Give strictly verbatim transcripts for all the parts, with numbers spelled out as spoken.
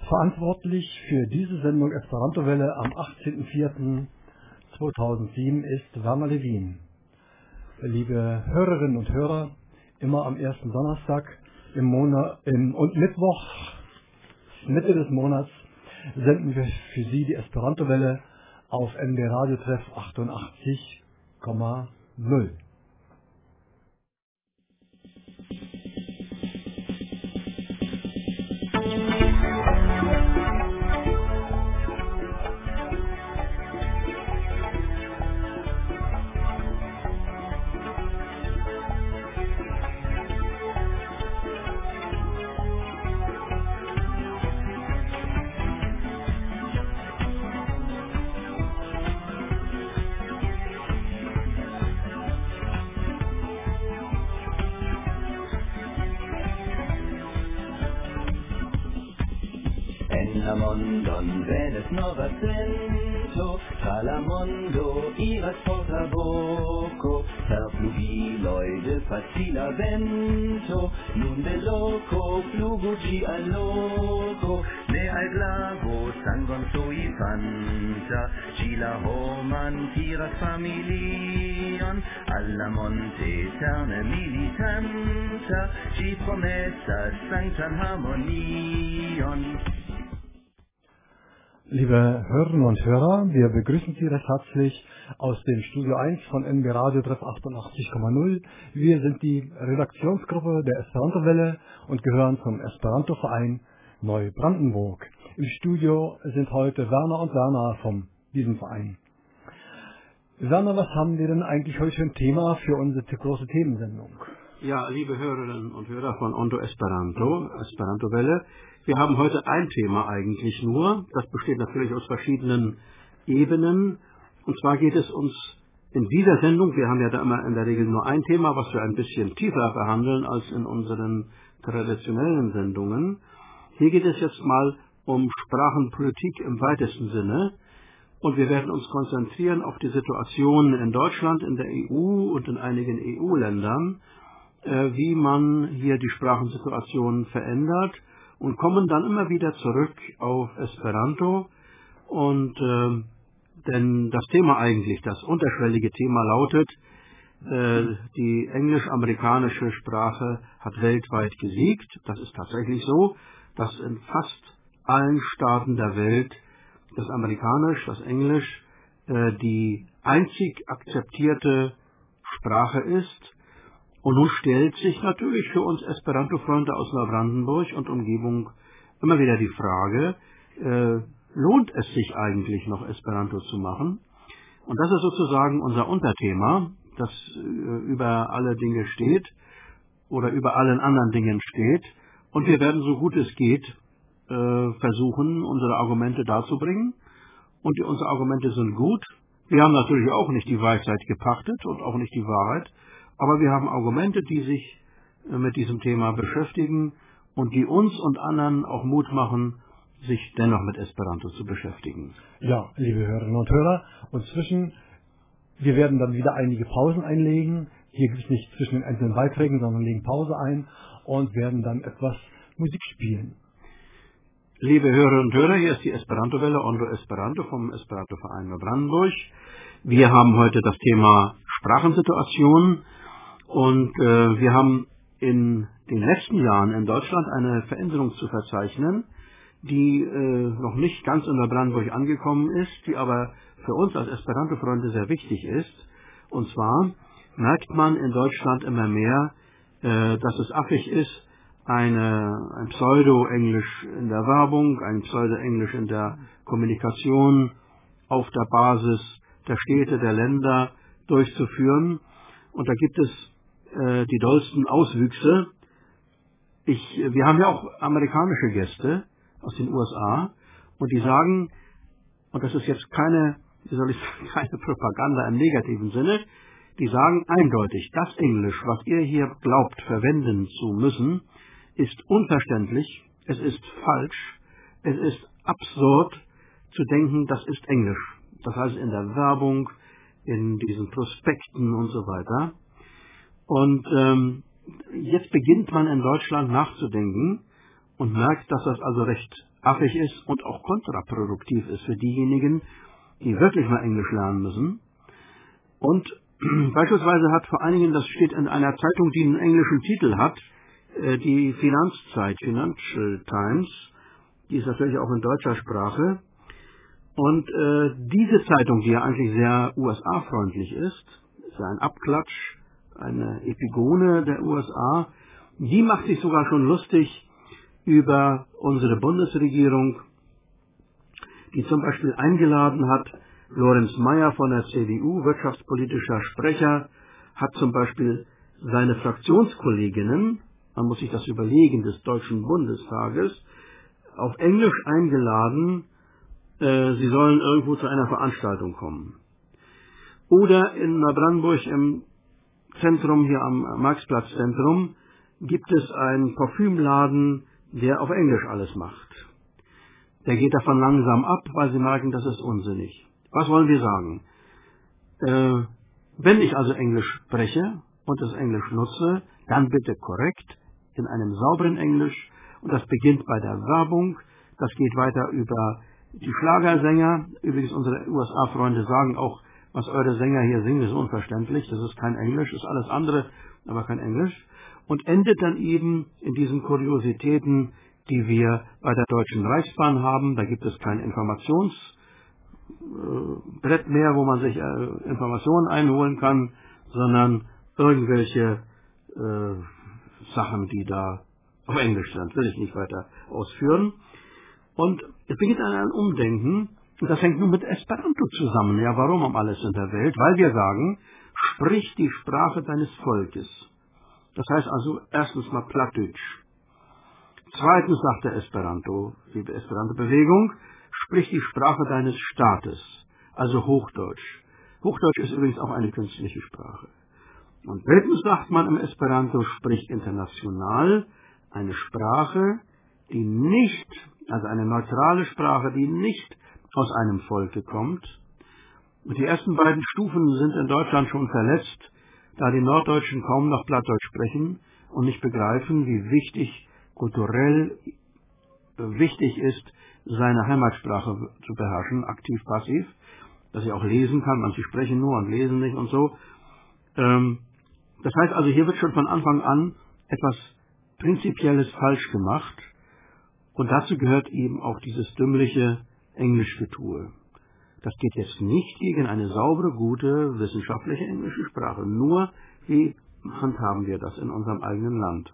Verantwortlich für diese Sendung Esperanto-Welle am achtzehnten vierten zweitausendsieben ist Werner Lewin. Liebe Hörerinnen und Hörer, immer am ersten Donnerstag im Monat im, und Mittwoch, Mitte des Monats, senden wir für Sie die Esperanto-Welle auf N B Radio Treff achtundachtzig Komma null. Mondon venes nova cento, tra la mondo iras porta voco, per fluviloi de facila vento, nun de loco flugu gi al loco, ne al glavo sangon sui fanta, gi la homan tiras familion, alla monte eterne militanta, gi promessas sanctam harmonion. Liebe Hörerinnen und Hörer, wir begrüßen Sie recht herzlich aus dem Studio eins von N B Radio Treff achtundachtzig Komma null. Wir sind die Redaktionsgruppe der Esperanto-Welle und gehören zum Esperanto-Verein Neubrandenburg. Im Studio sind heute Werner und Werner von diesem Verein. Werner, was haben wir denn eigentlich heute für ein Thema für unsere große Themensendung? Ja, liebe Hörerinnen und Hörer von Ondo Esperanto, Esperanto-Welle, wir haben heute ein Thema eigentlich nur. Das besteht natürlich aus verschiedenen Ebenen. Und zwar geht es uns in dieser Sendung, wir haben ja da immer in der Regel nur ein Thema, was wir ein bisschen tiefer behandeln als in unseren traditionellen Sendungen. Hier geht es jetzt mal um Sprachenpolitik im weitesten Sinne. Und wir werden uns konzentrieren auf die Situation in Deutschland, in der E U und in einigen E U-Ländern, äh, wie man hier die Sprachensituation verändert. Und kommen dann immer wieder zurück auf Esperanto. Und äh, denn das Thema eigentlich, das unterschwellige Thema lautet, äh, die englisch-amerikanische Sprache hat weltweit gesiegt. Das ist tatsächlich so, dass in fast allen Staaten der Welt das Amerikanisch, das Englisch äh, die einzig akzeptierte Sprache ist. Und nun stellt sich natürlich für uns Esperanto-Freunde aus Neubrandenburg und Umgebung immer wieder die Frage, äh, lohnt es sich eigentlich noch Esperanto zu machen? Und das ist sozusagen unser Unterthema, das äh, über alle Dinge steht oder über allen anderen Dingen steht. Und wir werden, so gut es geht, äh, versuchen, unsere Argumente darzubringen. Und die, unsere Argumente sind gut. Wir haben natürlich auch nicht die Weisheit gepachtet und auch nicht die Wahrheit. Aber wir haben Argumente, die sich mit diesem Thema beschäftigen und die uns und anderen auch Mut machen, sich dennoch mit Esperanto zu beschäftigen. Ja, liebe Hörerinnen und Hörer, und zwischen, wir werden dann wieder einige Pausen einlegen. Hier gibt es nicht zwischen den einzelnen Beiträgen, sondern legen Pause ein und werden dann etwas Musik spielen. Liebe Hörerinnen und Hörer, hier ist die Esperanto-Welle, Ondo Esperanto vom Esperanto-Verein Neubrandenburg. Wir haben heute das Thema Sprachensituation. Und äh, wir haben in den letzten Jahren in Deutschland eine Veränderung zu verzeichnen, die äh, noch nicht ganz in Neubrandenburg angekommen ist, die aber für uns als Esperanto-Freunde sehr wichtig ist. Und zwar merkt man in Deutschland immer mehr, äh, dass es affig ist, eine, ein Pseudo-Englisch in der Werbung, ein Pseudo-Englisch in der Kommunikation auf der Basis der Städte, der Länder durchzuführen. Und da gibt es die dollsten Auswüchse. Ich, wir haben ja auch amerikanische Gäste aus den U S A und die sagen, und das ist jetzt keine, wie soll ich sagen, keine Propaganda im negativen Sinne, die sagen eindeutig, das Englisch, was ihr hier glaubt verwenden zu müssen, ist unverständlich, es ist falsch, es ist absurd zu denken, das ist Englisch. Das heißt in der Werbung, in diesen Prospekten und so weiter. Und ähm, jetzt beginnt man in Deutschland nachzudenken und merkt, dass das also recht affig ist und auch kontraproduktiv ist für diejenigen, die wirklich mal Englisch lernen müssen. Und beispielsweise hat vor einigen, das steht in einer Zeitung, die einen englischen Titel hat, die Finanzzeit, Financial Times, die ist natürlich auch in deutscher Sprache. Und äh, diese Zeitung, die ja eigentlich sehr U S A-freundlich ist, ist ja ein Abklatsch, eine Epigone der U S A, die macht sich sogar schon lustig über unsere Bundesregierung, die zum Beispiel eingeladen hat, Lorenz Mayer von der C D U, wirtschaftspolitischer Sprecher, hat zum Beispiel seine Fraktionskolleginnen, man muss sich das überlegen, des Deutschen Bundestages, auf Englisch eingeladen, äh, sie sollen irgendwo zu einer Veranstaltung kommen. Oder in Neubrandenburg im Zentrum, hier am Marxplatzzentrum, gibt es einen Parfümladen, der auf Englisch alles macht. Der geht davon langsam ab, weil sie merken, das ist unsinnig. Was wollen wir sagen? Äh, wenn ich also Englisch spreche und das Englisch nutze, dann bitte korrekt, in einem sauberen Englisch. Und das beginnt bei der Werbung, das geht weiter über die Schlagersänger. Übrigens, unsere U S A-Freunde sagen auch, was eure Sänger hier singen, ist unverständlich. Das ist kein Englisch, ist alles andere, aber kein Englisch. Und endet dann eben in diesen Kuriositäten, die wir bei der Deutschen Reichsbahn haben. Da gibt es kein Informationsbrett mehr, wo man sich äh, Informationen einholen kann, sondern irgendwelche äh, Sachen, die da auf Englisch sind. Will ich nicht weiter ausführen. Und es beginnt ein Umdenken, und das hängt nun mit Esperanto zusammen. Ja, warum um alles in der Welt? Weil wir sagen, sprich die Sprache deines Volkes. Das heißt also erstens mal Plattdeutsch. Zweitens sagt der Esperanto, die Esperanto-Bewegung, sprich die Sprache deines Staates, also Hochdeutsch. Hochdeutsch ist übrigens auch eine künstliche Sprache. Und drittens sagt man im Esperanto, sprich international, eine Sprache, die nicht, also eine neutrale Sprache, die nicht aus einem Volke kommt. Und die ersten beiden Stufen sind in Deutschland schon verletzt, da die Norddeutschen kaum noch Plattdeutsch sprechen und nicht begreifen, wie wichtig, kulturell wichtig ist, seine Heimatsprache zu beherrschen, aktiv, passiv, dass sie auch lesen kann, manche sprechen nur und lesen nicht und so. Ähm, das heißt also, hier wird schon von Anfang an etwas Prinzipielles falsch gemacht und dazu gehört eben auch dieses dümmliche Englischgetue. Das geht jetzt nicht gegen eine saubere, gute, wissenschaftliche englische Sprache. Nur, wie handhaben wir das in unserem eigenen Land?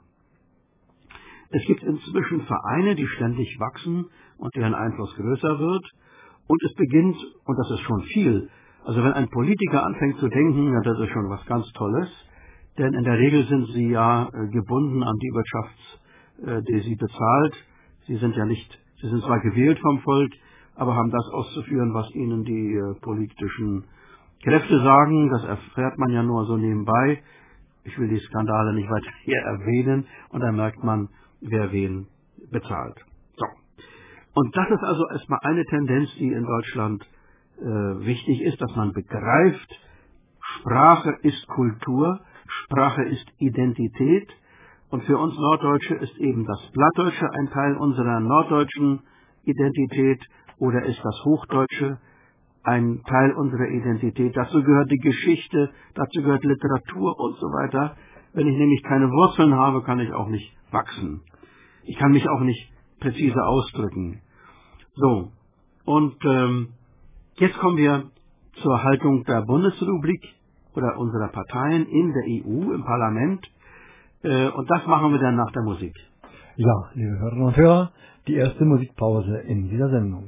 Es gibt inzwischen Vereine, die ständig wachsen und deren Einfluss größer wird. Und es beginnt, und das ist schon viel, also wenn ein Politiker anfängt zu denken, ja, das ist schon was ganz Tolles, denn in der Regel sind sie ja äh, gebunden an die Wirtschaft, äh, die sie bezahlt. Sie sind ja nicht, sie sind zwar gewählt vom Volk, aber haben das auszuführen, was ihnen die äh, politischen Kräfte sagen. Das erfährt man ja nur so nebenbei. Ich will die Skandale nicht weiter hier erwähnen. Und dann merkt man, wer wen bezahlt. So. Und das ist also erstmal eine Tendenz, die in Deutschland äh, wichtig ist, dass man begreift, Sprache ist Kultur, Sprache ist Identität. Und für uns Norddeutsche ist eben das Plattdeutsche ein Teil unserer norddeutschen Identität oder ist das Hochdeutsche ein Teil unserer Identität. Dazu gehört die Geschichte, dazu gehört Literatur und so weiter. Wenn ich nämlich keine Wurzeln habe, kann ich auch nicht wachsen. Ich kann mich auch nicht präzise ausdrücken. So, und ähm, jetzt kommen wir zur Haltung der Bundesrepublik oder unserer Parteien in der E U, im Parlament. Äh, und das machen wir dann nach der Musik. Ja, liebe Hörerinnen und Hörer, die erste Musikpause in dieser Sendung.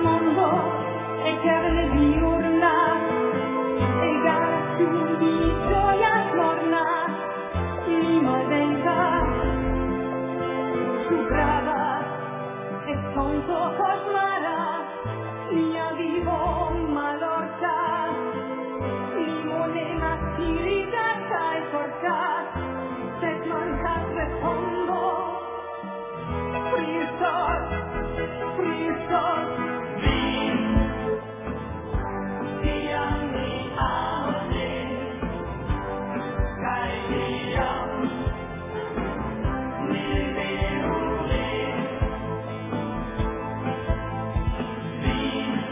mondo e carne diurna e galassi di gioia morna mi maldensa su brava e tonto cosmara mia vivo malorta limone massirita e porta set mancat repondo Christos Christos Vin Diam ni ame Kai diam Ni veule Vin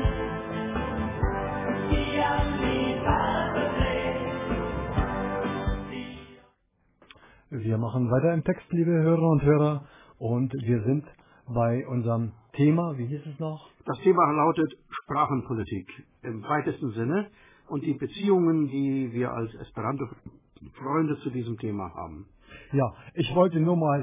Diam ni padre Wir machen weiter im Text, liebe Hörer und Hörer, und wir sind bei unserem Thema, wie hieß es noch? Das Thema lautet Sprachenpolitik im weitesten Sinne und die Beziehungen, die wir als Esperanto-Freunde zu diesem Thema haben. Ja, ich wollte nur mal,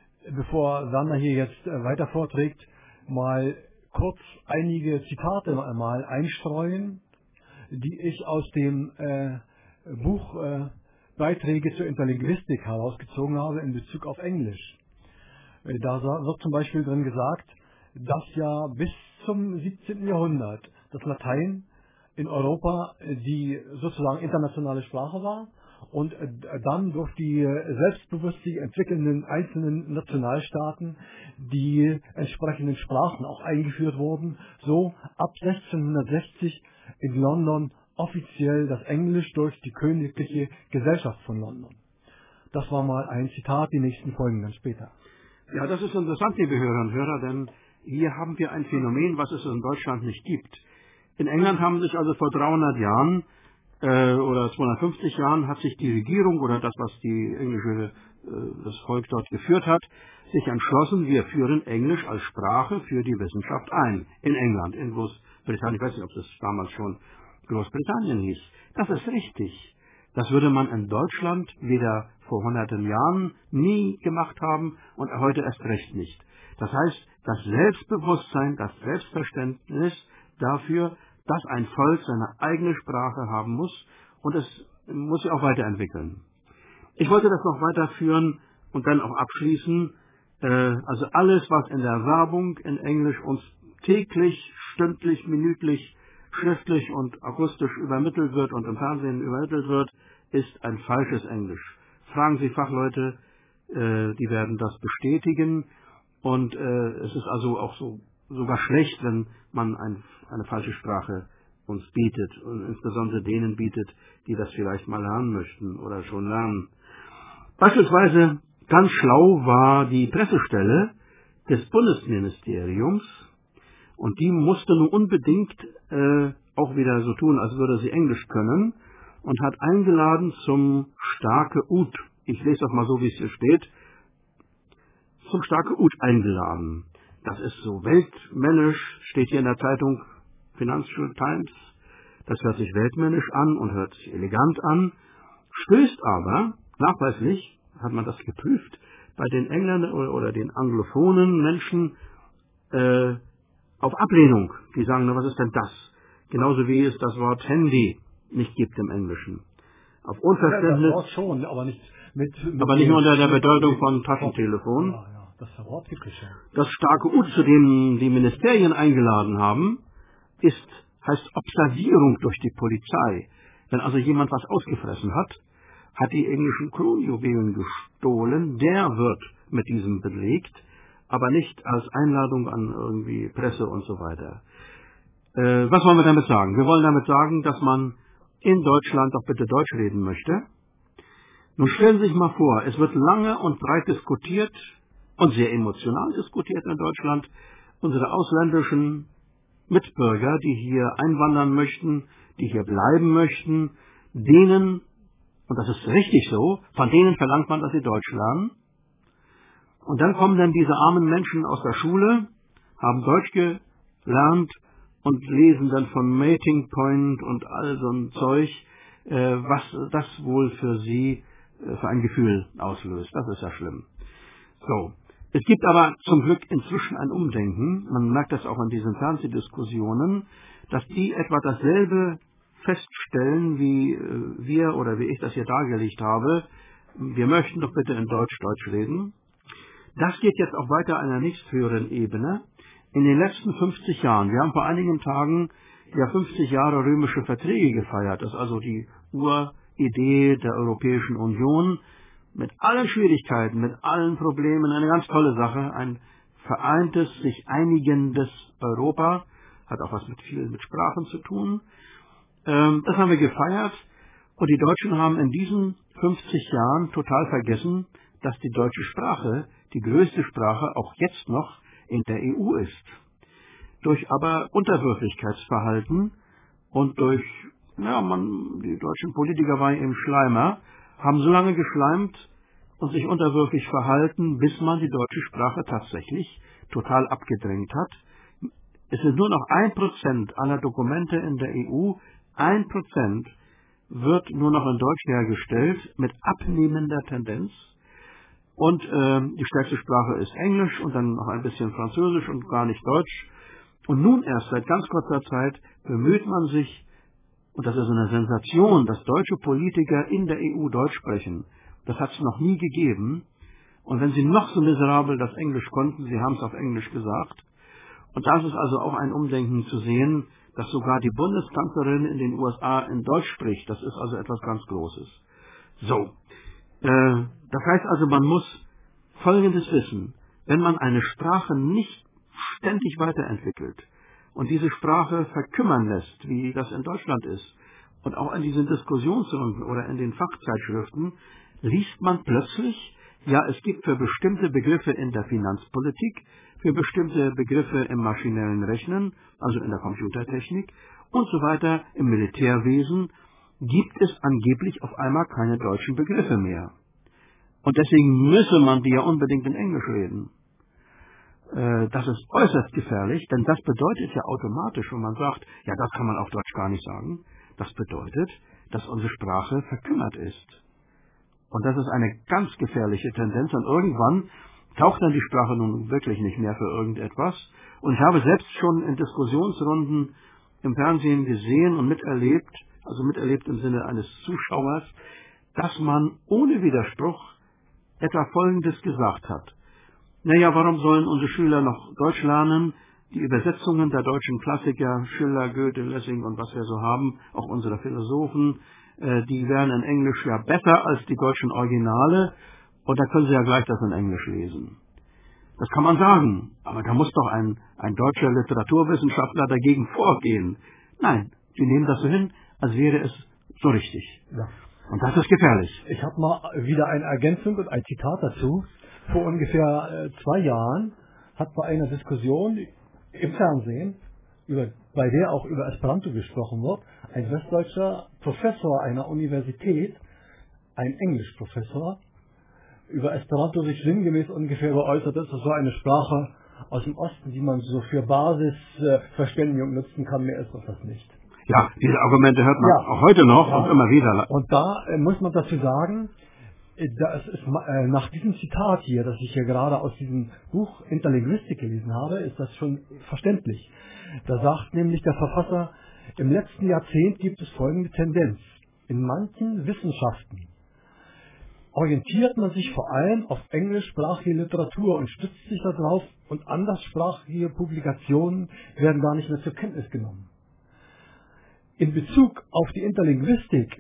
bevor Sander hier jetzt äh, weiter vorträgt, mal kurz einige Zitate mal einstreuen, die ich aus dem äh, Buch äh, Beiträge zur Interlinguistik herausgezogen habe in Bezug auf Englisch. Äh, da wird zum Beispiel drin gesagt, dass ja bis zum siebzehnten Jahrhundert das Latein in Europa die sozusagen internationale Sprache war und äh, dann durch die äh, selbstbewusst sich entwickelnden einzelnen Nationalstaaten die entsprechenden Sprachen auch eingeführt wurden, so ab sechzehnhundertsechzig in London offiziell das Englisch durch die Königliche Gesellschaft von London. Das war mal ein Zitat, die nächsten folgen dann später. Ja, das ist interessant, liebe Hörer und Hörer, denn hier haben wir ein Phänomen, was es in Deutschland nicht gibt. In England haben sich also vor dreihundert Jahren äh, oder zweihundertfünfzig Jahren hat sich die Regierung oder das, was die englische, äh, das Volk dort geführt hat, sich entschlossen, wir führen Englisch als Sprache für die Wissenschaft ein. In England, in Großbritannien, ich weiß nicht, ob das damals schon Großbritannien hieß. Das ist richtig. Das würde man in Deutschland weder vor hunderten Jahren nie gemacht haben und heute erst recht nicht. Das heißt, das Selbstbewusstsein, das Selbstverständnis dafür, dass ein Volk seine eigene Sprache haben muss und es muss sich auch weiterentwickeln. Ich wollte das noch weiterführen und dann auch abschließen. Äh, also alles, was in der Werbung in Englisch uns täglich, stündlich, minütlich, schriftlich und akustisch übermittelt wird und im Fernsehen übermittelt wird, ist ein falsches Englisch. Fragen Sie Fachleute, äh, die werden das bestätigen und äh, es ist also auch so sogar schlecht, wenn man ein, eine falsche Sprache uns bietet und insbesondere denen bietet, die das vielleicht mal lernen möchten oder schon lernen. Beispielsweise ganz schlau war die Pressestelle des Bundesministeriums und die musste nun unbedingt äh, auch wieder so tun, als würde sie Englisch können und hat eingeladen zum Starke Ut. Ich lese das mal so, wie es hier steht. Zum Starke Ut eingeladen. Das ist so weltmännisch, steht hier in der Zeitung Financial Times. Das hört sich weltmännisch an und hört sich elegant an, stößt aber, nachweislich, hat man das geprüft, bei den Engländern oder den anglophonen Menschen äh, auf Ablehnung. Die sagen, na, was ist denn das? Genauso wie es das Wort Handy nicht gibt im Englischen. Auf Unverständnis. Ja, das Wort schon, aber nicht mit, mit aber nicht unter der Bedeutung von Taschentelefon. Ja, ja, das Wort gibt es schon. Das Starke Ut, zu dem die Ministerien eingeladen haben, ist, heißt Observierung durch die Polizei. Wenn also jemand was ausgefressen hat, hat die englischen Kronjuwelen gestohlen, der wird mit diesem belegt, aber nicht als Einladung an irgendwie Presse und so weiter. Äh, was wollen wir damit sagen? Wir wollen damit sagen, dass man in Deutschland doch bitte Deutsch reden möchte. Nun stellen Sie sich mal vor, es wird lange und breit diskutiert und sehr emotional diskutiert in Deutschland. Unsere ausländischen Mitbürger, die hier einwandern möchten, die hier bleiben möchten, denen, und das ist richtig so, von denen verlangt man, dass sie Deutsch lernen. Und dann kommen dann diese armen Menschen aus der Schule, haben Deutsch gelernt und lesen dann von Mating Point und all so ein Zeug, äh, was das wohl für sie äh, für ein Gefühl auslöst. Das ist ja schlimm. So, Es gibt aber zum Glück inzwischen ein Umdenken, man merkt das auch an diesen Fernsehdiskussionen, dass die etwa dasselbe feststellen, wie wir oder wie ich das hier dargelegt habe. Wir möchten doch bitte in Deutsch Deutsch reden. Das geht jetzt auch weiter einer nächsthöheren Ebene. In den letzten fünfzig Jahren, wir haben vor einigen Tagen ja fünfzig Jahre römische Verträge gefeiert, das ist also die Uridee der Europäischen Union, mit allen Schwierigkeiten, mit allen Problemen, eine ganz tolle Sache, ein vereintes, sich einigendes Europa, hat auch was mit viel mit Sprachen zu tun. Ähm, das haben wir gefeiert und die Deutschen haben in diesen fünfzig Jahren total vergessen, dass die deutsche Sprache die größte Sprache auch jetzt noch in der E U ist. Durch aber Unterwürfigkeitsverhalten und durch, ja, man, die deutschen Politiker waren eben Schleimer, haben so lange geschleimt und sich unterwürfig verhalten, bis man die deutsche Sprache tatsächlich total abgedrängt hat. Es sind nur noch ein Prozent aller Dokumente in der E U, ein Prozent wird nur noch in Deutsch hergestellt, mit abnehmender Tendenz. Und äh, die stärkste Sprache ist Englisch und dann noch ein bisschen Französisch und gar nicht Deutsch. Und nun erst seit ganz kurzer Zeit bemüht man sich, und das ist eine Sensation, dass deutsche Politiker in der E U Deutsch sprechen. Das hat es noch nie gegeben. Und wenn sie noch so miserabel das Englisch konnten, sie haben es auf Englisch gesagt. Und das ist also auch ein Umdenken zu sehen, dass sogar die Bundeskanzlerin in den U S A in Deutsch spricht. Das ist also etwas ganz Großes. So, äh, das heißt also, man muss Folgendes wissen. Wenn man eine Sprache nicht ständig weiterentwickelt und diese Sprache verkümmern lässt, wie das in Deutschland ist, und auch in diesen Diskussionsrunden oder in den Fachzeitschriften, liest man plötzlich, ja, es gibt für bestimmte Begriffe in der Finanzpolitik, für bestimmte Begriffe im maschinellen Rechnen, also in der Computertechnik und so weiter, im Militärwesen, gibt es angeblich auf einmal keine deutschen Begriffe mehr. Und deswegen müsse man die ja unbedingt in Englisch reden. Das ist äußerst gefährlich, denn das bedeutet ja automatisch, wenn man sagt, ja, das kann man auf Deutsch gar nicht sagen, das bedeutet, dass unsere Sprache verkümmert ist. Und das ist eine ganz gefährliche Tendenz und irgendwann taucht dann die Sprache nun wirklich nicht mehr für irgendetwas. Und ich habe selbst schon in Diskussionsrunden im Fernsehen gesehen und miterlebt, also miterlebt im Sinne eines Zuschauers, dass man ohne Widerspruch etwa Folgendes gesagt hat. Naja, warum sollen unsere Schüler noch Deutsch lernen? Die Übersetzungen der deutschen Klassiker, Schiller, Goethe, Lessing und was wir so haben, auch unsere Philosophen, äh, die wären in Englisch ja besser als die deutschen Originale und da können sie ja gleich das in Englisch lesen. Das kann man sagen, aber da muss doch ein, ein deutscher Literaturwissenschaftler dagegen vorgehen. Nein, sie nehmen das so hin, als wäre es so richtig. Ja. Und das ist gefährlich. Ich habe mal wieder eine Ergänzung und ein Zitat dazu. Vor ungefähr äh, zwei Jahren hat bei einer Diskussion im Fernsehen, über, bei der auch über Esperanto gesprochen wird, ein westdeutscher Professor einer Universität, ein Englischprofessor, über Esperanto sich sinngemäß ungefähr geäußert ist. Das war eine Sprache aus dem Osten, die man so für Basisverständigung äh, nutzen kann, mehr ist das nicht. Ja, diese Argumente hört man ja. auch heute noch ja. und immer wieder. Und da äh, muss man dazu sagen, das ist, äh, nach diesem Zitat hier, das ich hier gerade aus diesem Buch Interlinguistik gelesen habe, ist das schon verständlich. Da sagt nämlich der Verfasser, im letzten Jahrzehnt gibt es folgende Tendenz. In manchen Wissenschaften orientiert man sich vor allem auf englischsprachige Literatur und stützt sich darauf und anderssprachige Publikationen werden gar nicht mehr zur Kenntnis genommen. In Bezug auf die Interlinguistik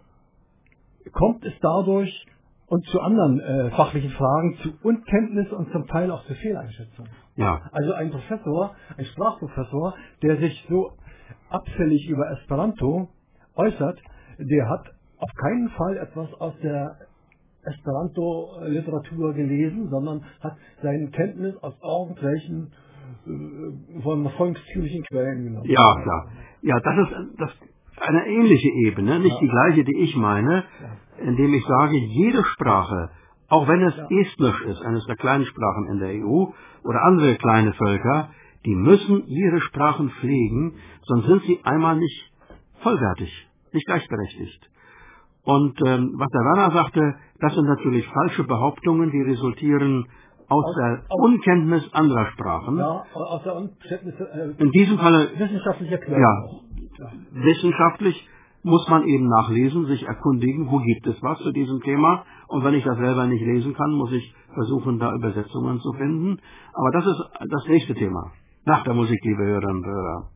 kommt es dadurch und zu anderen äh, fachlichen Fragen zu Unkenntnis und zum Teil auch zu Fehleinschätzung. Ja. Also ein Professor, ein Sprachprofessor, der sich so abfällig über Esperanto äußert, der hat auf keinen Fall etwas aus der Esperanto-Literatur gelesen, sondern hat seine Kenntnis aus irgendwelchen äh, von volkstümlichen Quellen genommen. Ja, klar. Ja, das ist das eine ähnliche Ebene, nicht ja. die gleiche, die ich meine, ja. indem ich sage, jede Sprache, auch wenn es ja. Estnisch ist, eines der kleinen Sprachen in der E U, oder andere kleine Völker, die müssen ihre Sprachen pflegen, sonst sind sie einmal nicht vollwertig, nicht gleichberechtigt. Und ähm, was der Werner sagte, das sind natürlich falsche Behauptungen, die resultieren aus, aus der aus, Unkenntnis anderer Sprachen. Ja, aus der Unkenntnis, äh, in diesem Falle wissenschaftlicher Quellen. Ja, ja, wissenschaftlich muss man eben nachlesen, sich erkundigen, wo gibt es was zu diesem Thema. Und wenn ich das selber nicht lesen kann, muss ich versuchen, da Übersetzungen zu finden. Aber das ist das nächste Thema. Nach der Musik, liebe Hörerinnen und Hörer.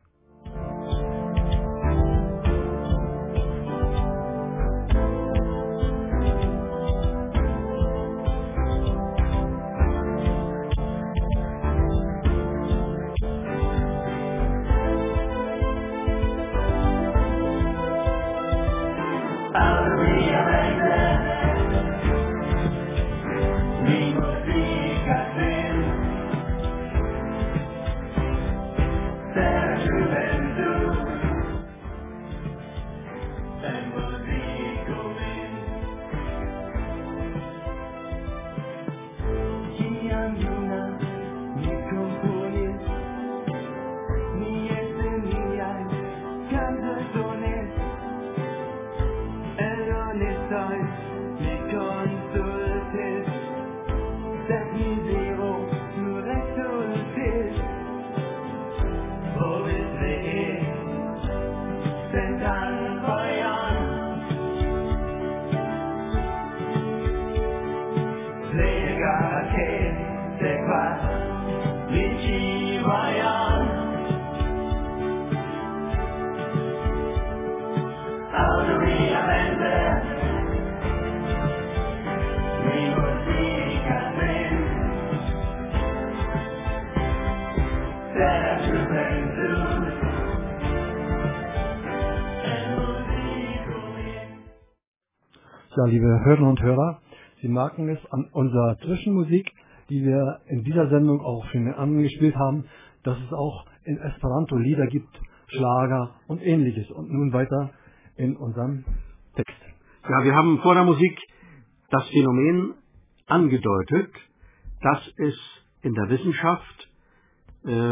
Ja, liebe Hörerinnen und Hörer, Sie merken es an unserer Zwischenmusik, die wir in dieser Sendung auch schon angespielt haben, dass es auch in Esperanto Lieder gibt, Schlager und Ähnliches. Und nun weiter in unserem Text. Ja, wir haben vor der Musik das Phänomen angedeutet, dass es in der Wissenschaft äh,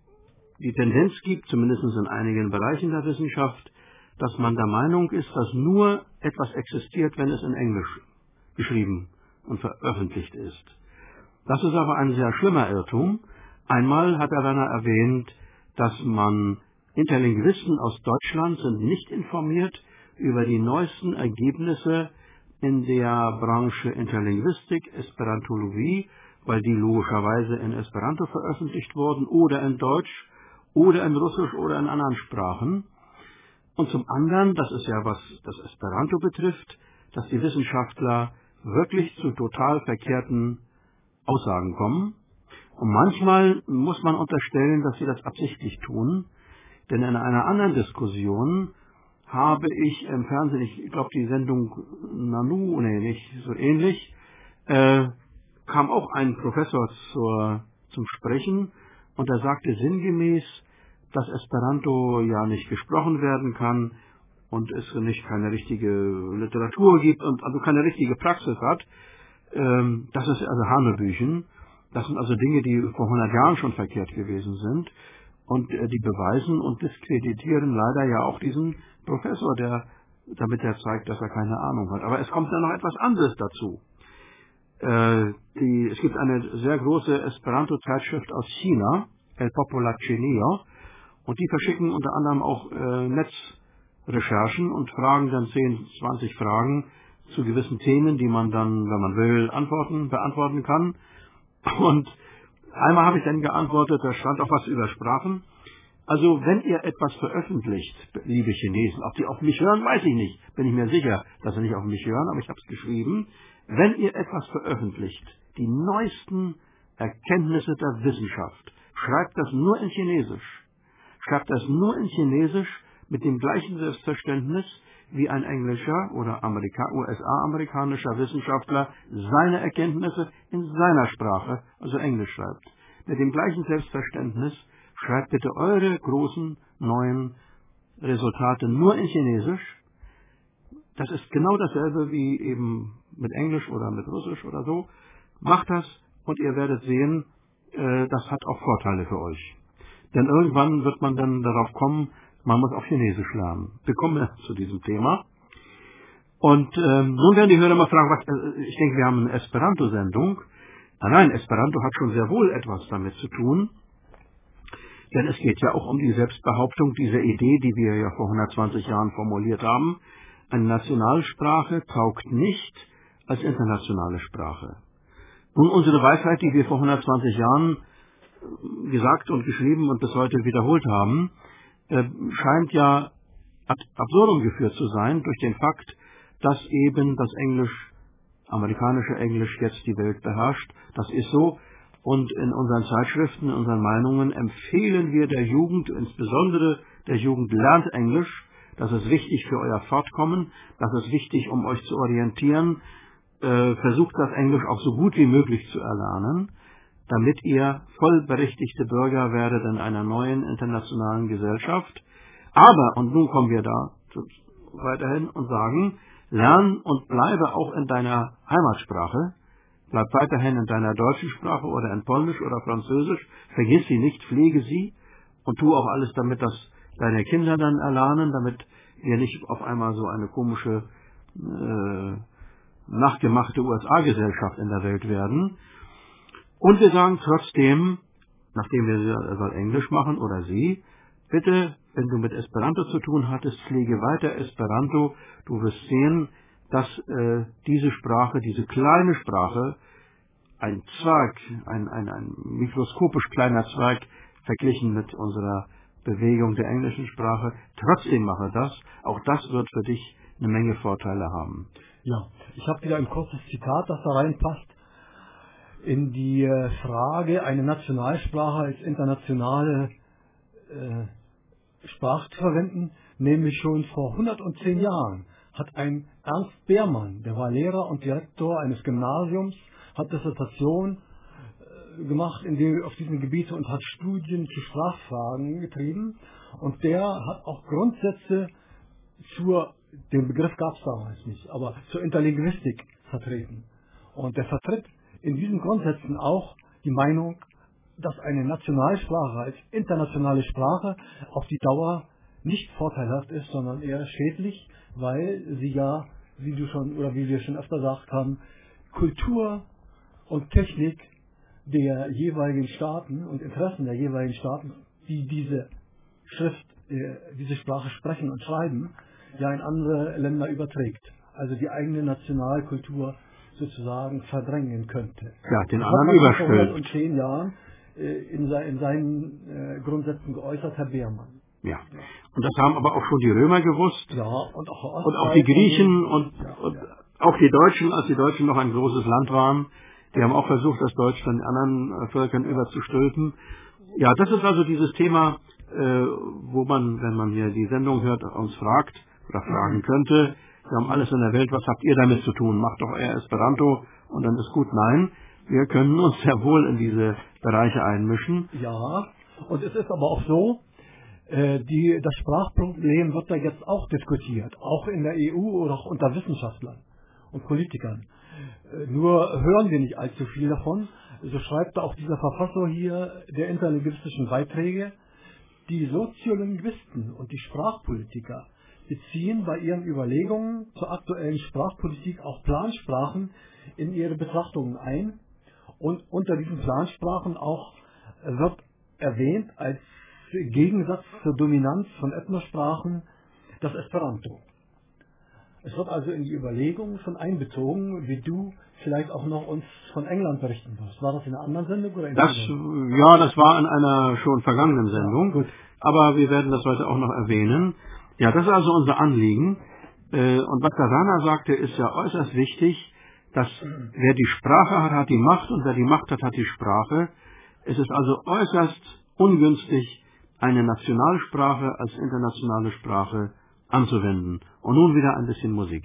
die Tendenz gibt, zumindest in einigen Bereichen der Wissenschaft, dass man der Meinung ist, dass nur etwas existiert, wenn es in Englisch geschrieben und veröffentlicht ist. Das ist aber ein sehr schlimmer Irrtum. Einmal hat Herr Werner erwähnt, dass man Interlinguisten aus Deutschland sind nicht informiert über die neuesten Ergebnisse in der Branche Interlinguistik, Esperantologie, weil die logischerweise in Esperanto veröffentlicht wurden oder in Deutsch oder in Russisch oder in anderen Sprachen. Und zum anderen, das ist ja was das Esperanto betrifft, dass die Wissenschaftler wirklich zu total verkehrten Aussagen kommen. Und manchmal muss man unterstellen, dass sie das absichtlich tun, denn in einer anderen Diskussion habe ich im Fernsehen, ich glaube die Sendung Nanu, nee, nicht so ähnlich, äh, kam auch ein Professor zur, zum Sprechen und er sagte sinngemäß, dass Esperanto ja nicht gesprochen werden kann und es nicht keine richtige Literatur gibt und also keine richtige Praxis hat. Ähm, das ist also Hanebüchen. Das sind also Dinge, die vor hundert Jahren schon verkehrt gewesen sind und äh, die beweisen und diskreditieren leider ja auch diesen Professor, der damit er zeigt, dass er keine Ahnung hat. Aber es kommt dann noch etwas anderes dazu. Äh, die, es gibt eine sehr große Esperanto-Zeitschrift aus China, El Popular Chineo, und die verschicken unter anderem auch äh, Netzrecherchen und fragen dann zehn, zwanzig Fragen zu gewissen Themen, die man dann, wenn man will, antworten, beantworten kann. Und einmal habe ich dann geantwortet, da stand auch was über Sprachen. Also wenn ihr etwas veröffentlicht, liebe Chinesen, ob die auf mich hören, weiß ich nicht. Bin ich mir sicher, dass sie nicht auf mich hören, aber ich habe es geschrieben. Wenn ihr etwas veröffentlicht, die neuesten Erkenntnisse der Wissenschaft, schreibt das nur in Chinesisch. Schreibt das nur in Chinesisch mit dem gleichen Selbstverständnis, wie ein englischer oder Amerika- U S A-amerikanischer Wissenschaftler seine Erkenntnisse in seiner Sprache, also Englisch, schreibt. Mit dem gleichen Selbstverständnis schreibt bitte eure großen neuen Resultate nur in Chinesisch. Das ist genau dasselbe wie eben mit Englisch oder mit Russisch oder so. Macht das und ihr werdet sehen, äh, das hat auch Vorteile für euch. Denn irgendwann wird man dann darauf kommen, man muss auch Chinesisch lernen. Wir kommen ja zu diesem Thema. Und ähm, nun werden die Hörer mal fragen, was, äh, ich denke, wir haben eine Esperanto-Sendung. Nein, nein, Esperanto hat schon sehr wohl etwas damit zu tun, denn es geht ja auch um die Selbstbehauptung dieser Idee, die wir ja vor hundertzwanzig Jahren formuliert haben. Eine Nationalsprache taugt nicht als internationale Sprache. Nun, unsere Weisheit, die wir vor hundertzwanzig Jahren gesagt und geschrieben und bis heute wiederholt haben, äh, scheint ja ad absurdum geführt zu sein durch den Fakt, dass eben das Englisch, amerikanische Englisch jetzt die Welt beherrscht. Das ist so. Und in unseren Zeitschriften, in unseren Meinungen empfehlen wir der Jugend, insbesondere der Jugend, lernt Englisch. Das ist wichtig für euer Fortkommen. Das ist wichtig, um euch zu orientieren. Äh, versucht das Englisch auch so gut wie möglich zu erlernen, damit ihr vollberechtigte Bürger werdet in einer neuen internationalen Gesellschaft. Aber, und nun kommen wir da weiterhin und sagen, lern und bleibe auch in deiner Heimatsprache, bleib weiterhin in deiner deutschen Sprache oder in Polnisch oder Französisch, vergiss sie nicht, pflege sie und tu auch alles, damit das deine Kinder dann erlernen, damit wir nicht auf einmal so eine komische, äh, nachgemachte U S A-Gesellschaft in der Welt werden. Und wir sagen trotzdem, nachdem wir er soll Englisch machen oder sie, bitte, wenn du mit Esperanto zu tun hattest, pflege weiter Esperanto. Du wirst sehen, dass äh, diese Sprache, diese kleine Sprache, ein Zweig, ein, ein, ein mikroskopisch kleiner Zweig, verglichen mit unserer Bewegung der englischen Sprache, trotzdem mache das. Auch das wird für dich eine Menge Vorteile haben. Ja, ich habe wieder ein kurzes Zitat, das da reinpasst. In die äh, Frage, eine Nationalsprache als internationale äh, Sprache zu verwenden, nämlich schon vor hundertzehn Jahren hat ein Ernst Beermann, der war Lehrer und Direktor eines Gymnasiums, hat Dissertation äh, gemacht in dem, auf diesem Gebiet und hat Studien zu Sprachfragen getrieben, und der hat auch Grundsätze zur, den Begriff gab es damals nicht, aber zur Interlinguistik vertreten. Und der vertritt in diesen Grundsätzen auch die Meinung, dass eine Nationalsprache als internationale Sprache auf die Dauer nicht vorteilhaft ist, sondern eher schädlich, weil sie ja, wie du schon oder wie wir schon öfter gesagt haben, Kultur und Technik der jeweiligen Staaten und Interessen der jeweiligen Staaten, die diese Schrift, äh, diese Sprache sprechen und schreiben, ja in andere Länder überträgt. Also die eigene Nationalkultur sozusagen verdrängen könnte. Ja, den anderen überstülpt. Vor hundertzehn Jahren äh, in, se in seinen äh, Grundsätzen geäußert, Herr Beermann. Ja, und das haben aber auch schon die Römer gewusst. Ja, und auch, und auch die Griechen und, ja, und ja. auch die Deutschen, als die Deutschen noch ein großes Land waren. Die haben auch versucht, das Deutschland anderen Völkern überzustülpen. Ja, das ist also dieses Thema, äh, wo man, wenn man hier die Sendung hört, uns fragt oder fragen könnte, wir haben alles in der Welt, was habt ihr damit zu tun? Macht doch eher Esperanto und dann ist gut. Nein, wir können uns sehr wohl in diese Bereiche einmischen. Ja, und es ist aber auch so, äh, die, das Sprachproblem wird da jetzt auch diskutiert, auch in der E U oder auch unter Wissenschaftlern und Politikern. Äh, nur hören wir nicht allzu viel davon. So schreibt da auch dieser Verfasser hier der interlinguistischen Beiträge, die Soziolinguisten und die Sprachpolitiker beziehen bei ihren Überlegungen zur aktuellen Sprachpolitik auch Plansprachen in ihre Betrachtungen ein, und unter diesen Plansprachen auch wird erwähnt als Gegensatz zur Dominanz von Ethnosprachen das Esperanto. Es wird also in die Überlegungen schon einbezogen, wie du vielleicht auch noch uns von England berichten wirst. War das in einer anderen Sendung oder in das, Sendung? Ja, das war in einer schon vergangenen Sendung, Ja, gut. Aber wir werden das heute auch noch erwähnen. Ja, das ist also unser Anliegen. Und was der Werner sagte, ist ja äußerst wichtig, dass wer die Sprache hat, hat die Macht, und wer die Macht hat, hat die Sprache. Es ist also äußerst ungünstig, eine Nationalsprache als internationale Sprache anzuwenden. Und nun wieder ein bisschen Musik.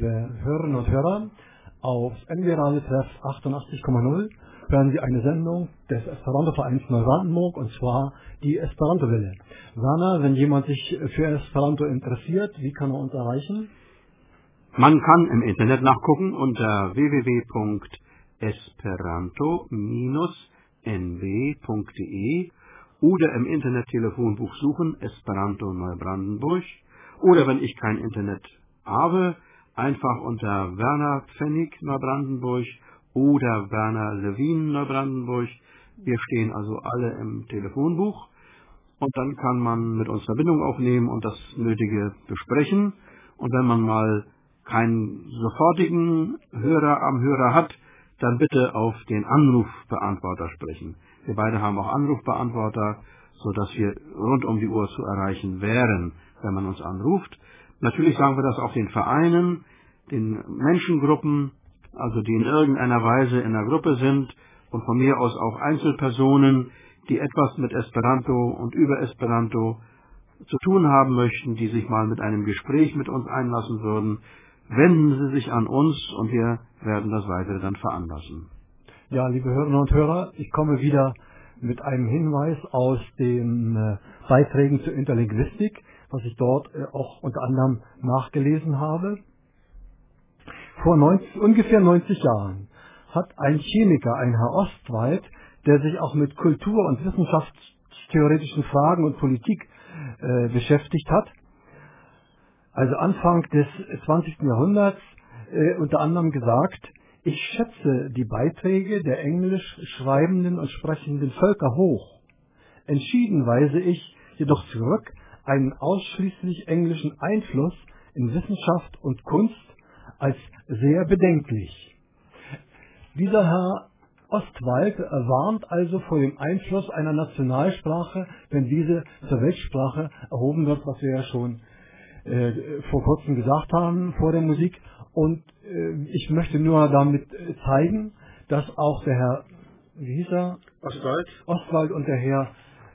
liebe Hörerinnen und Hörer, auf N W Radio Treff achtundachtzig Komma null hören Sie eine Sendung des Esperanto-Vereins Neubrandenburg, und zwar die Esperanto-Welle. Werner, wenn jemand sich für Esperanto interessiert, wie kann er uns erreichen? Man kann im Internet nachgucken unter w w w punkt esperanto Bindestrich n w punkt d e oder im Internet-Telefonbuch suchen Esperanto Neubrandenburg, oder wenn ich kein Internet habe, einfach unter Werner Pfennig Neubrandenburg oder Werner Levin Neubrandenburg. Wir stehen also alle im Telefonbuch, und dann kann man mit uns Verbindung aufnehmen und das Nötige besprechen. Und wenn man mal keinen sofortigen Hörer am Hörer hat, dann bitte auf den Anrufbeantworter sprechen. Wir beide haben auch Anrufbeantworter, sodass wir rund um die Uhr zu erreichen wären, wenn man uns anruft. Natürlich sagen wir das auch den Vereinen, den Menschengruppen, also die in irgendeiner Weise in einer Gruppe sind, und von mir aus auch Einzelpersonen, die etwas mit Esperanto und über Esperanto zu tun haben möchten, die sich mal mit einem Gespräch mit uns einlassen würden. Wenden Sie sich an uns, und wir werden das weitere dann veranlassen. Ja, liebe Hörerinnen und Hörer, ich komme wieder mit einem Hinweis aus den äh, Beiträgen zur Interlinguistik, was ich dort äh, auch unter anderem nachgelesen habe. Vor neunzig, ungefähr neunzig Jahren hat ein Chemiker, ein Herr Ostwald, der sich auch mit Kultur- und wissenschaftstheoretischen Fragen und Politik äh, beschäftigt hat, also Anfang des zwanzigsten Jahrhunderts, äh, unter anderem gesagt: Ich schätze die Beiträge der englisch schreibenden und sprechenden Völker hoch. Entschieden weise ich jedoch zurück einen ausschließlich englischen Einfluss in Wissenschaft und Kunst als sehr bedenklich. Dieser Herr Ostwald warnt also vor dem Einfluss einer Nationalsprache, wenn diese zur Weltsprache erhoben wird, was wir ja schon äh, vor kurzem gesagt haben, vor der Musik. Und äh, ich möchte nur damit zeigen, dass auch der Herr, wie hieß er? Ostwald. Ostwald und der Herr,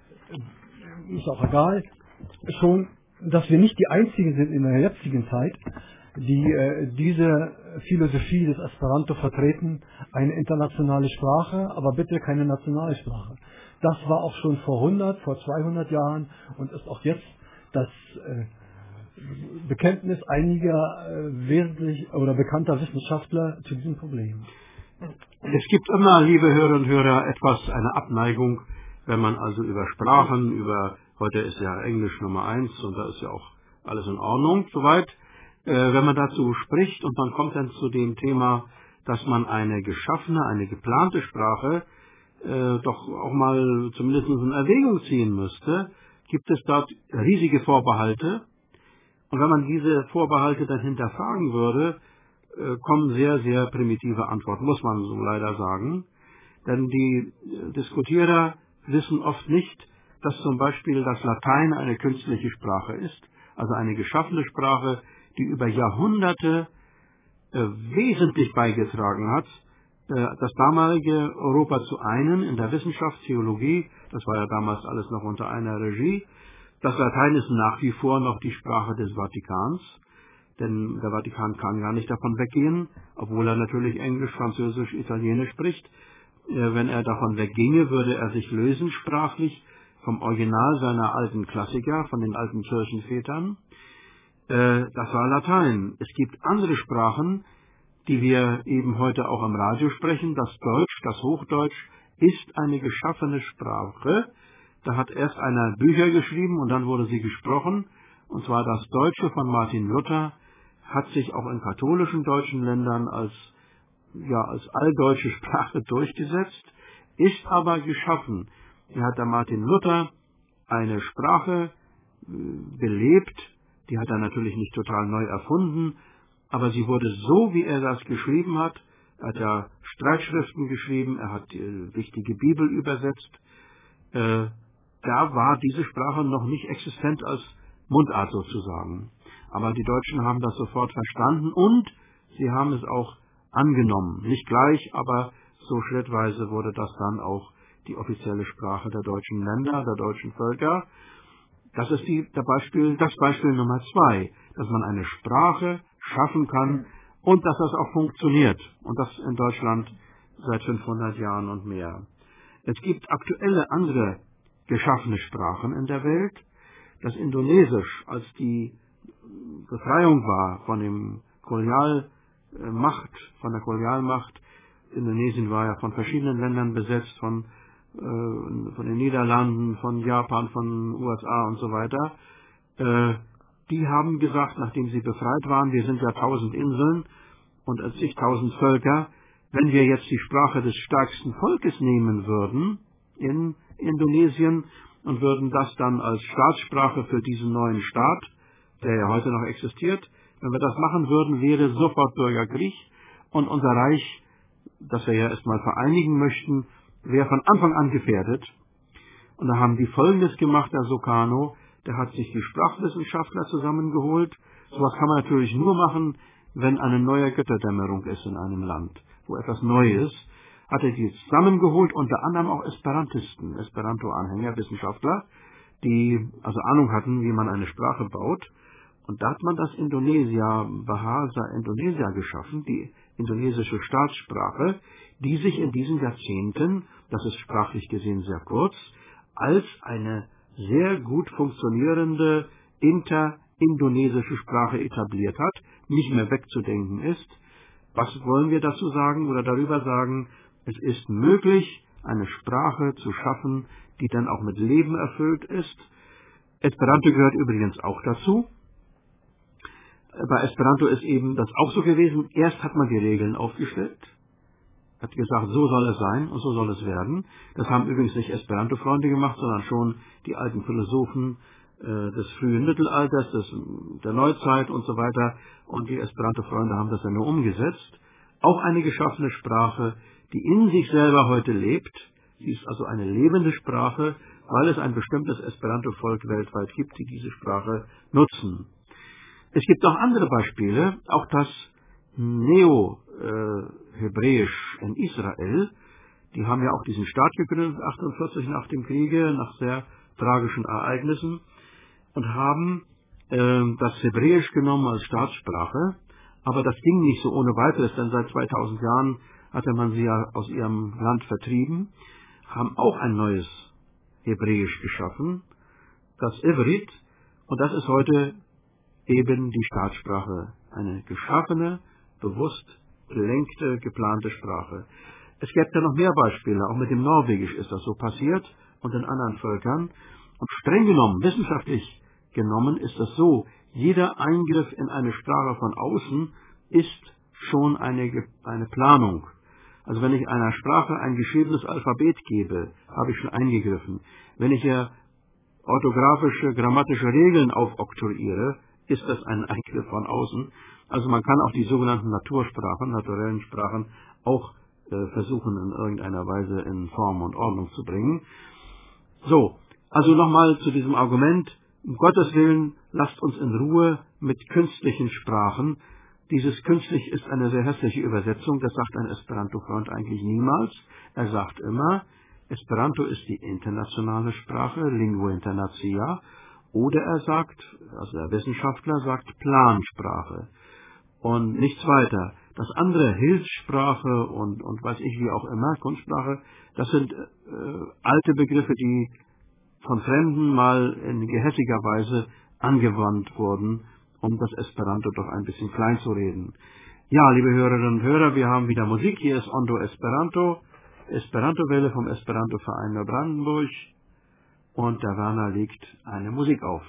äh, ist auch egal, schon, dass wir nicht die Einzigen sind in der jetzigen Zeit, die äh, diese Philosophie des Esperanto vertreten, eine internationale Sprache, aber bitte keine nationale Sprache. Das war auch schon vor hundert, vor zweihundert Jahren und ist auch jetzt das äh, Bekenntnis einiger äh, wesentlich oder bekannter Wissenschaftler zu diesem Problem. Es gibt immer, liebe Hörerinnen und Hörer, etwas, eine Abneigung, wenn man also über Sprachen, über, heute ist ja Englisch Nummer eins und da ist ja auch alles in Ordnung, soweit. Wenn man dazu spricht und man kommt dann zu dem Thema, dass man eine geschaffene, eine geplante Sprache äh, doch auch mal zumindest in Erwägung ziehen müsste, gibt es dort riesige Vorbehalte. Und wenn man diese Vorbehalte dann hinterfragen würde, äh, kommen sehr, sehr primitive Antworten, muss man so leider sagen. Denn die äh, Diskutierer wissen oft nicht, dass zum Beispiel das Latein eine künstliche Sprache ist, also eine geschaffene Sprache, die über Jahrhunderte äh, wesentlich beigetragen hat, äh, das damalige Europa zu einen in der Wissenschaft, Theologie, das war ja damals alles noch unter einer Regie. Das Latein ist nach wie vor noch die Sprache des Vatikans, denn der Vatikan kann gar nicht davon weggehen, obwohl er natürlich Englisch, Französisch, Italienisch spricht. Äh, wenn er davon wegginge, würde er sich lösen sprachlich vom Original seiner alten Klassiker, von den alten Kirchenvätern. Das war Latein. Es gibt andere Sprachen, die wir eben heute auch am Radio sprechen. Das Deutsch, das Hochdeutsch, ist eine geschaffene Sprache. Da hat erst einer Bücher geschrieben und dann wurde sie gesprochen. Und zwar das Deutsche von Martin Luther hat sich auch in katholischen deutschen Ländern als, ja, als alldeutsche Sprache durchgesetzt, ist aber geschaffen. Hier hat der Martin Luther eine Sprache belebt. Die hat er natürlich nicht total neu erfunden, aber sie wurde so, wie er das geschrieben hat. Er hat ja Streitschriften geschrieben, er hat die wichtige Bibel übersetzt. Äh, da war diese Sprache noch nicht existent als Mundart sozusagen. Aber die Deutschen haben das sofort verstanden und sie haben es auch angenommen. Nicht gleich, aber so schrittweise wurde das dann auch die offizielle Sprache der deutschen Länder, der deutschen Völker. Das ist die, der Beispiel, das Beispiel Nummer zwei, dass man eine Sprache schaffen kann, und dass das auch funktioniert. Und das in Deutschland seit fünfhundert Jahren und mehr. Es gibt aktuelle andere geschaffene Sprachen in der Welt. Das Indonesisch, als die Befreiung war von dem Kolonialmacht, von der Kolonialmacht. Indonesien war ja von verschiedenen Ländern besetzt, von, äh, von den Niederlanden, von Japan, von U S A und so weiter. Äh, die haben gesagt, nachdem sie befreit waren, wir sind ja tausend Inseln und zigtausend Völker, wenn wir jetzt die Sprache des stärksten Volkes nehmen würden in Indonesien und würden das dann als Staatssprache für diesen neuen Staat, der ja heute noch existiert, wenn wir das machen würden, wäre sofort Bürgerkrieg und unser Reich, das wir ja erstmal vereinigen möchten, wäre von Anfang an gefährdet. Und da haben die Folgendes gemacht, der Sukarno, der hat sich die Sprachwissenschaftler zusammengeholt. Sowas kann man natürlich nur machen, wenn eine neue Götterdämmerung ist in einem Land, wo etwas Neues. Hat er die zusammengeholt, unter anderem auch Esperantisten, Esperanto-Anhänger, Wissenschaftler, die also Ahnung hatten, wie man eine Sprache baut. Und da hat man das Indonesia, Bahasa Indonesia geschaffen, die indonesische Staatssprache, die sich in diesen Jahrzehnten, das ist sprachlich gesehen sehr kurz, als eine sehr gut funktionierende interindonesische Sprache etabliert hat, nicht mehr wegzudenken ist. Was wollen wir dazu sagen oder darüber sagen? Es ist möglich, eine Sprache zu schaffen, die dann auch mit Leben erfüllt ist. Esperanto gehört übrigens auch dazu. Bei Esperanto ist eben das auch so gewesen. Erst hat man die Regeln aufgestellt, hat gesagt, so soll es sein und so soll es werden. Das haben übrigens nicht Esperanto-Freunde gemacht, sondern schon die alten Philosophen äh, des frühen Mittelalters, des, der Neuzeit und so weiter. Und die Esperanto-Freunde haben das ja nur umgesetzt. Auch eine geschaffene Sprache, die in sich selber heute lebt. Sie ist also eine lebende Sprache, weil es ein bestimmtes Esperanto-Volk weltweit gibt, die diese Sprache nutzen. Es gibt auch andere Beispiele, auch das Neo-Hebräisch in Israel, die haben ja auch diesen Staat gegründet, achtundvierzig nach dem Kriege, nach sehr tragischen Ereignissen, und haben äh, das Hebräisch genommen als Staatssprache, aber das ging nicht so ohne weiteres, denn seit zweitausend Jahren hatte man sie ja aus ihrem Land vertrieben, haben auch ein neues Hebräisch geschaffen, das Ivrit, und das ist heute eben die Staatssprache, eine geschaffene, bewusst gelenkte, geplante Sprache. Es gibt ja noch mehr Beispiele, auch mit dem Norwegisch ist das so passiert und in anderen Völkern. Und streng genommen, wissenschaftlich genommen, ist das so, jeder Eingriff in eine Sprache von außen ist schon eine, eine Planung. Also wenn ich einer Sprache ein geschriebenes Alphabet gebe, habe ich schon eingegriffen. Wenn ich ja orthografische, grammatische Regeln aufoktroyiere, ist das ein Eingriff von außen. Also man kann auch die sogenannten Natursprachen, naturellen Sprachen, auch äh, versuchen in irgendeiner Weise in Form und Ordnung zu bringen. So, also nochmal zu diesem Argument, um Gottes Willen, lasst uns in Ruhe mit künstlichen Sprachen. Dieses künstlich ist eine sehr hässliche Übersetzung, das sagt ein Esperanto-Freund eigentlich niemals. Er sagt immer, Esperanto ist die internationale Sprache, Lingua Internacia, oder er sagt, also der Wissenschaftler sagt Plansprache und nichts weiter. Das andere, Hilfssprache und, und weiß ich wie auch immer, Kunstsprache, das sind äh, alte Begriffe, die von Fremden mal in gehässiger Weise angewandt wurden, um das Esperanto doch ein bisschen klein zu reden. Ja, liebe Hörerinnen und Hörer, wir haben wieder Musik. Hier ist Ondo Esperanto, Esperanto-Welle vom Esperanto-Verein Neubrandenburg. Und der Werner legt eine Musik auf.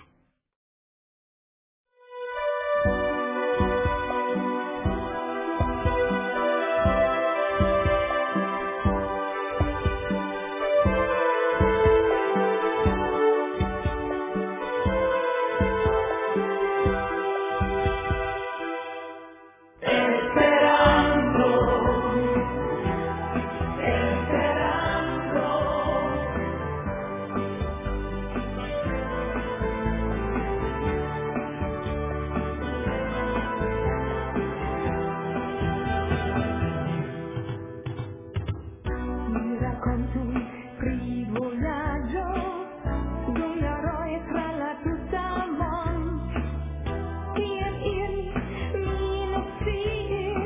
See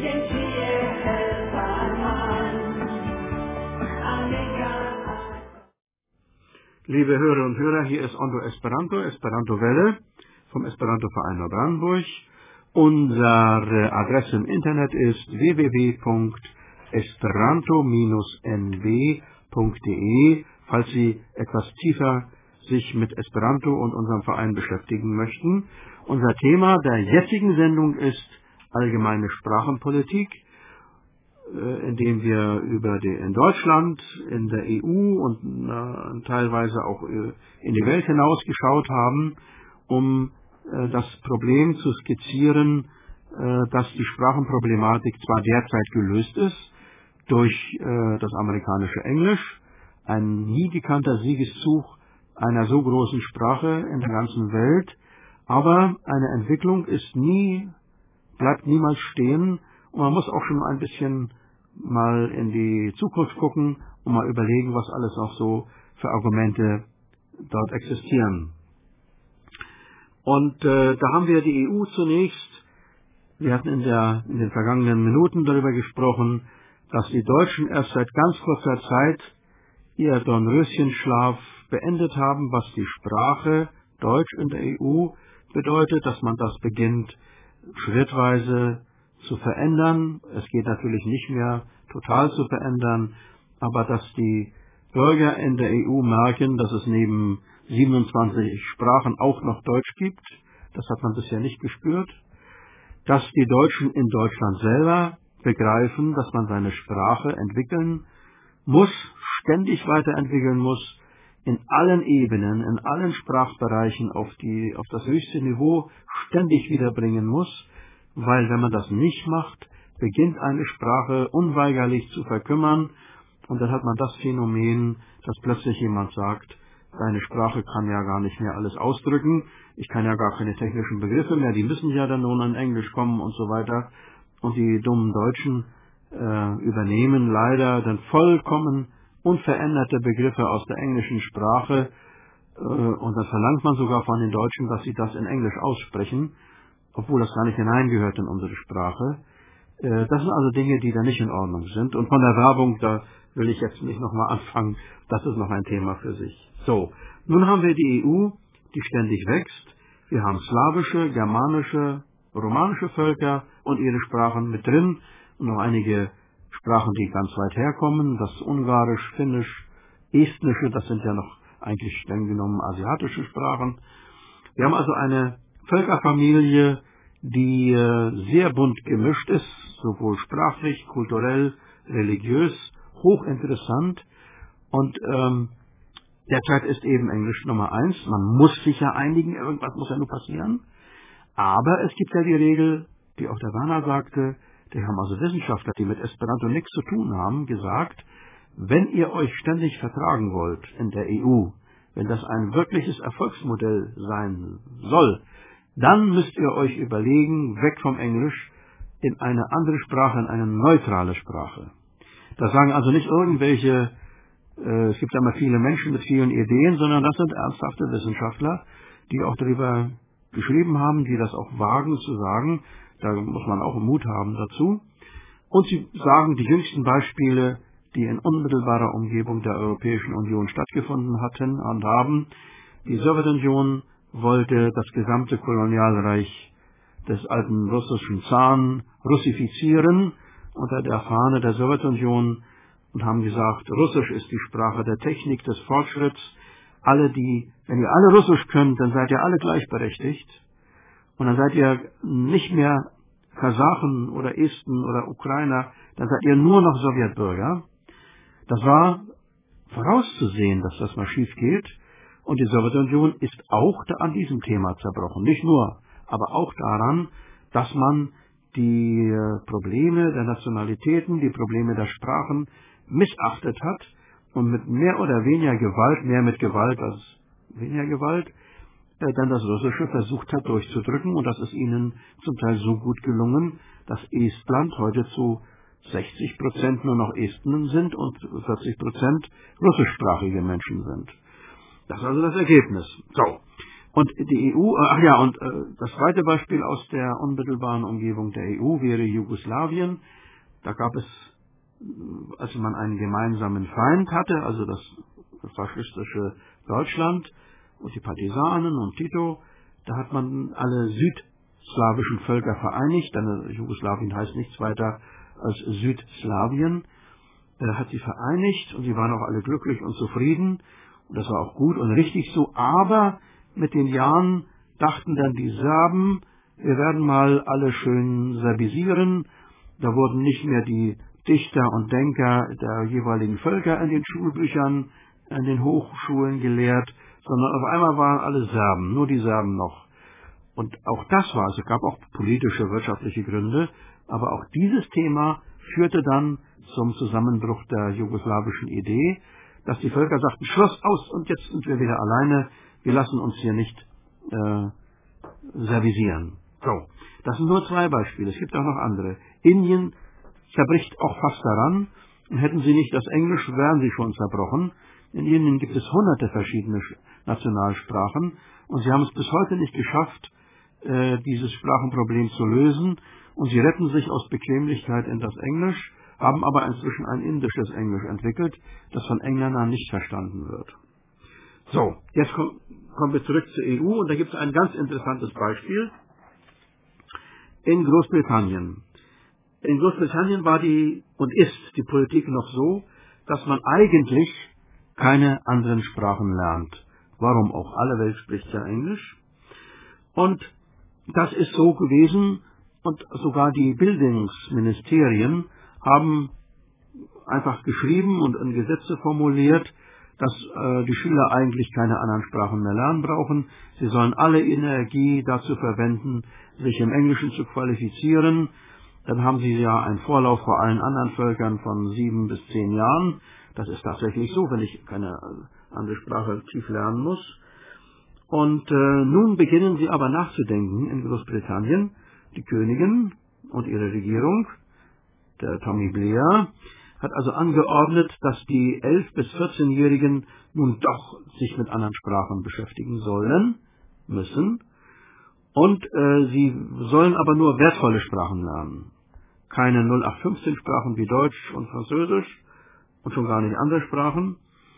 Liebe Hörer und Hörer, hier ist Ondo Esperanto, Esperanto Welle vom Esperanto-Verein Neubrandenburg. Unsere Adresse im Internet ist w w w punkt esperanto Bindestrich n b punkt d e, falls Sie etwas tiefer sich mit Esperanto und unserem Verein beschäftigen möchten. Unser Thema der jetzigen Sendung ist allgemeine Sprachenpolitik, indem wir über die, in Deutschland, in der E U und äh, teilweise auch äh, in die Welt hinaus geschaut haben, um äh, das Problem zu skizzieren, äh, dass die Sprachenproblematik zwar derzeit gelöst ist durch äh, das amerikanische Englisch, ein nie gekannter Siegeszug einer so großen Sprache in der ganzen Welt, aber eine Entwicklung ist nie, bleibt niemals stehen. Und man muss auch schon ein bisschen mal in die Zukunft gucken und mal überlegen, was alles noch so für Argumente dort existieren. Und äh, da haben wir die E U zunächst. Wir hatten in, der, in den vergangenen Minuten darüber gesprochen, dass die Deutschen erst seit ganz kurzer Zeit ihr Dornröschenschlaf beendet haben, was die Sprache Deutsch in der E U bedeutet, dass man das beginnt schrittweise zu verändern. Es geht natürlich nicht mehr total zu verändern, aber dass die Bürger in der E U merken, dass es neben siebenundzwanzig Sprachen auch noch Deutsch gibt, das hat man bisher nicht gespürt, dass die Deutschen in Deutschland selber begreifen, dass man seine Sprache entwickeln muss, ständig weiterentwickeln muss, in allen Ebenen, in allen Sprachbereichen auf die, auf das höchste Niveau ständig wiederbringen muss, weil wenn man das nicht macht, beginnt eine Sprache unweigerlich zu verkümmern und dann hat man das Phänomen, dass plötzlich jemand sagt, deine Sprache kann ja gar nicht mehr alles ausdrücken, ich kann ja gar keine technischen Begriffe mehr, die müssen ja dann nun in Englisch kommen und so weiter. Und die dummen Deutschen äh, übernehmen leider dann vollkommen unveränderte Begriffe aus der englischen Sprache äh, und dann verlangt man sogar von den Deutschen, dass sie das in Englisch aussprechen, obwohl das gar nicht hineingehört in unsere Sprache. Äh, das sind also Dinge, die da nicht in Ordnung sind. Und von der Werbung, da will ich jetzt nicht nochmal anfangen, das ist noch ein Thema für sich. So, nun haben wir die E U, die ständig wächst. Wir haben slawische, germanische, romanische Völker und ihre Sprachen mit drin und noch einige Sprachen, die ganz weit herkommen, das Ungarisch, Finnisch, Estnische, das sind ja noch eigentlich streng genommen asiatische Sprachen. Wir haben also eine Völkerfamilie, die äh, sehr bunt gemischt ist, sowohl sprachlich, kulturell, religiös, hochinteressant und ähm, derzeit ist eben Englisch Nummer eins. Man muss sich ja einigen, irgendwas muss ja nur passieren. Aber es gibt ja die Regel, die auch der Werner sagte, die haben also Wissenschaftler, die mit Esperanto nichts zu tun haben, gesagt, wenn ihr euch ständig vertragen wollt in der E U, wenn das ein wirkliches Erfolgsmodell sein soll, dann müsst ihr euch überlegen, weg vom Englisch, in eine andere Sprache, in eine neutrale Sprache. Das sagen also nicht irgendwelche, äh, es gibt ja immer viele Menschen mit vielen Ideen, sondern das sind ernsthafte Wissenschaftler, die auch darüber geschrieben haben, die das auch wagen zu sagen, da muss man auch Mut haben dazu. Und sie sagen die jüngsten Beispiele, die in unmittelbarer Umgebung der Europäischen Union stattgefunden hatten und haben. Die Sowjetunion wollte das gesamte Kolonialreich des alten russischen Zaren russifizieren unter der Fahne der Sowjetunion und haben gesagt, Russisch ist die Sprache der Technik, des Fortschritts. Alle, die, wenn ihr alle Russisch könnt, dann seid ihr alle gleichberechtigt. Und dann seid ihr nicht mehr Kasachen oder Esten oder Ukrainer, dann seid ihr nur noch Sowjetbürger. Das war vorauszusehen, dass das mal schief geht. Und die Sowjetunion ist auch da an diesem Thema zerbrochen. Nicht nur, aber auch daran, dass man die Probleme der Nationalitäten, die Probleme der Sprachen missachtet hat und mit mehr oder weniger Gewalt, mehr mit Gewalt als weniger Gewalt, äh, dann das Russische versucht hat durchzudrücken. Und das ist ihnen zum Teil so gut gelungen, dass Estland heute zu sechzig Prozent nur noch Esten sind und vierzig Prozent russischsprachige Menschen sind. Das ist also das Ergebnis. So, Und die E U, ach ja, und äh, das zweite Beispiel aus der unmittelbaren Umgebung der E U wäre Jugoslawien. Da gab es, als man einen gemeinsamen Feind hatte, also das faschistische Deutschland und die Partisanen und Tito, da hat man alle südslawischen Völker vereinigt, denn Jugoslawien heißt nichts weiter als Südslawien, er hat sie vereinigt und sie waren auch alle glücklich und zufrieden und das war auch gut und richtig so, aber mit den Jahren dachten dann die Serben, wir werden mal alle schön serbisieren, da wurden nicht mehr die Dichter und Denker der jeweiligen Völker in den Schulbüchern, in den Hochschulen gelehrt, sondern auf einmal waren alle Serben, nur die Serben noch. Und auch das war, es gab auch politische, wirtschaftliche Gründe, aber auch dieses Thema führte dann zum Zusammenbruch der jugoslawischen Idee, dass die Völker sagten, Schluss aus und jetzt sind wir wieder alleine, wir lassen uns hier nicht äh, servisieren. So, das sind nur zwei Beispiele, es gibt auch noch andere. Indien zerbricht auch fast daran, und hätten sie nicht das Englisch, wären sie schon zerbrochen. In Indien gibt es hunderte verschiedene Nationalsprachen und sie haben es bis heute nicht geschafft, äh, dieses Sprachenproblem zu lösen und sie retten sich aus Bequemlichkeit in das Englisch, haben aber inzwischen ein indisches Englisch entwickelt, das von Engländern nicht verstanden wird. So, jetzt komm, kommen wir zurück zur E U und da gibt es ein ganz interessantes Beispiel. In Großbritannien. In Großbritannien war die und ist die Politik noch so, dass man eigentlich keine anderen Sprachen lernt. Warum auch? Alle Welt spricht ja Englisch. Und das ist so gewesen und sogar die Bildungsministerien haben einfach geschrieben und in Gesetze formuliert, dass äh, die Schüler eigentlich keine anderen Sprachen mehr lernen brauchen. Sie sollen alle Energie dazu verwenden, sich im Englischen zu qualifizieren. Dann haben sie ja einen Vorlauf vor allen anderen Völkern von sieben bis zehn Jahren. Das ist tatsächlich so, wenn ich keine andere Sprache tief lernen muss. Und äh, nun beginnen sie aber nachzudenken in Großbritannien. Die Königin und ihre Regierung, der Tommy Blair, hat also angeordnet, dass die elf- bis vierzehnjährigen nun doch sich mit anderen Sprachen beschäftigen sollen, müssen. Und äh, sie sollen aber nur wertvolle Sprachen lernen. Keine null acht fünfzehn Sprachen wie Deutsch und Französisch und schon gar nicht andere Sprachen.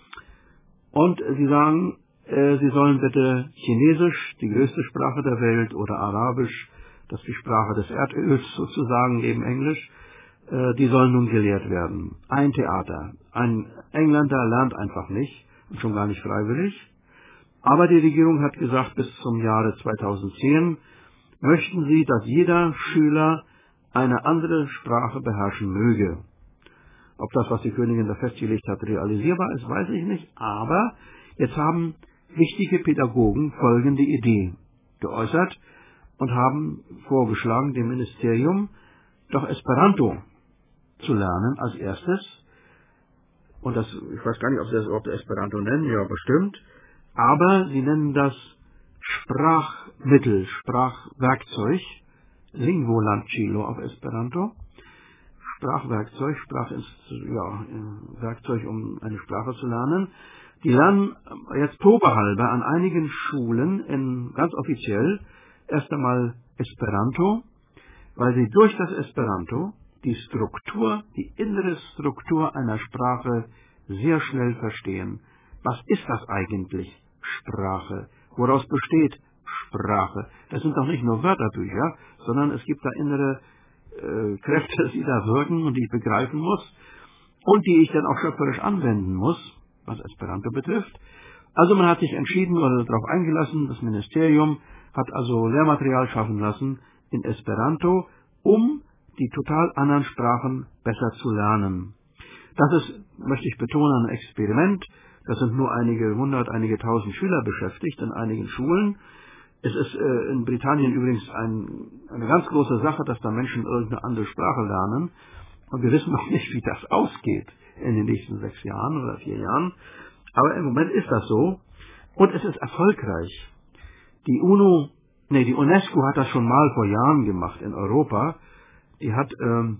Und äh, sie sagen, äh, sie sollen bitte Chinesisch, die größte Sprache der Welt, oder Arabisch, das ist die Sprache des Erdöls sozusagen, neben Englisch, äh, die sollen nun gelehrt werden. Ein Theater. Ein Engländer lernt einfach nicht und schon gar nicht freiwillig. Aber die Regierung hat gesagt, bis zum Jahre zweitausendzehn möchten sie, dass jeder Schüler eine andere Sprache beherrschen möge. Ob das, was die Königin da festgelegt hat, realisierbar ist, weiß ich nicht. Aber jetzt haben wichtige Pädagogen folgende Idee geäußert und haben vorgeschlagen, dem Ministerium doch Esperanto zu lernen als erstes. Und das, ich weiß gar nicht, ob sie das überhaupt Esperanto nennen, ja bestimmt. Aber sie nennen das Sprachmittel, Sprachwerkzeug, Lingvolancilo auf Esperanto. Sprachwerkzeug, Sprach ist ja, Werkzeug, um eine Sprache zu lernen. Die lernen jetzt probehalber an einigen Schulen in, ganz offiziell erst einmal Esperanto, weil sie durch das Esperanto die Struktur, die innere Struktur einer Sprache sehr schnell verstehen. Was ist das eigentlich, Sprache? Woraus besteht Sprache? Das sind doch nicht nur Wörterbücher, sondern es gibt da innere äh, Kräfte, die da wirken und die ich begreifen muss und die ich dann auch schöpferisch anwenden muss, was Esperanto betrifft. Also man hat sich entschieden oder darauf eingelassen, das Ministerium hat also Lehrmaterial schaffen lassen in Esperanto, um die total anderen Sprachen besser zu lernen. Das ist, möchte ich betonen, ein Experiment. Das sind nur einige hundert, einige tausend Schüler beschäftigt in einigen Schulen. Es ist äh, in Britannien übrigens ein, eine ganz große Sache, dass da Menschen irgendeine andere Sprache lernen. Und wir wissen noch nicht, wie das ausgeht in den nächsten sechs Jahren oder vier Jahren. Aber im Moment ist das so. Und es ist erfolgreich. Die UNO, nee, die UNESCO hat das schon mal vor Jahren gemacht in Europa. Die hat ähm,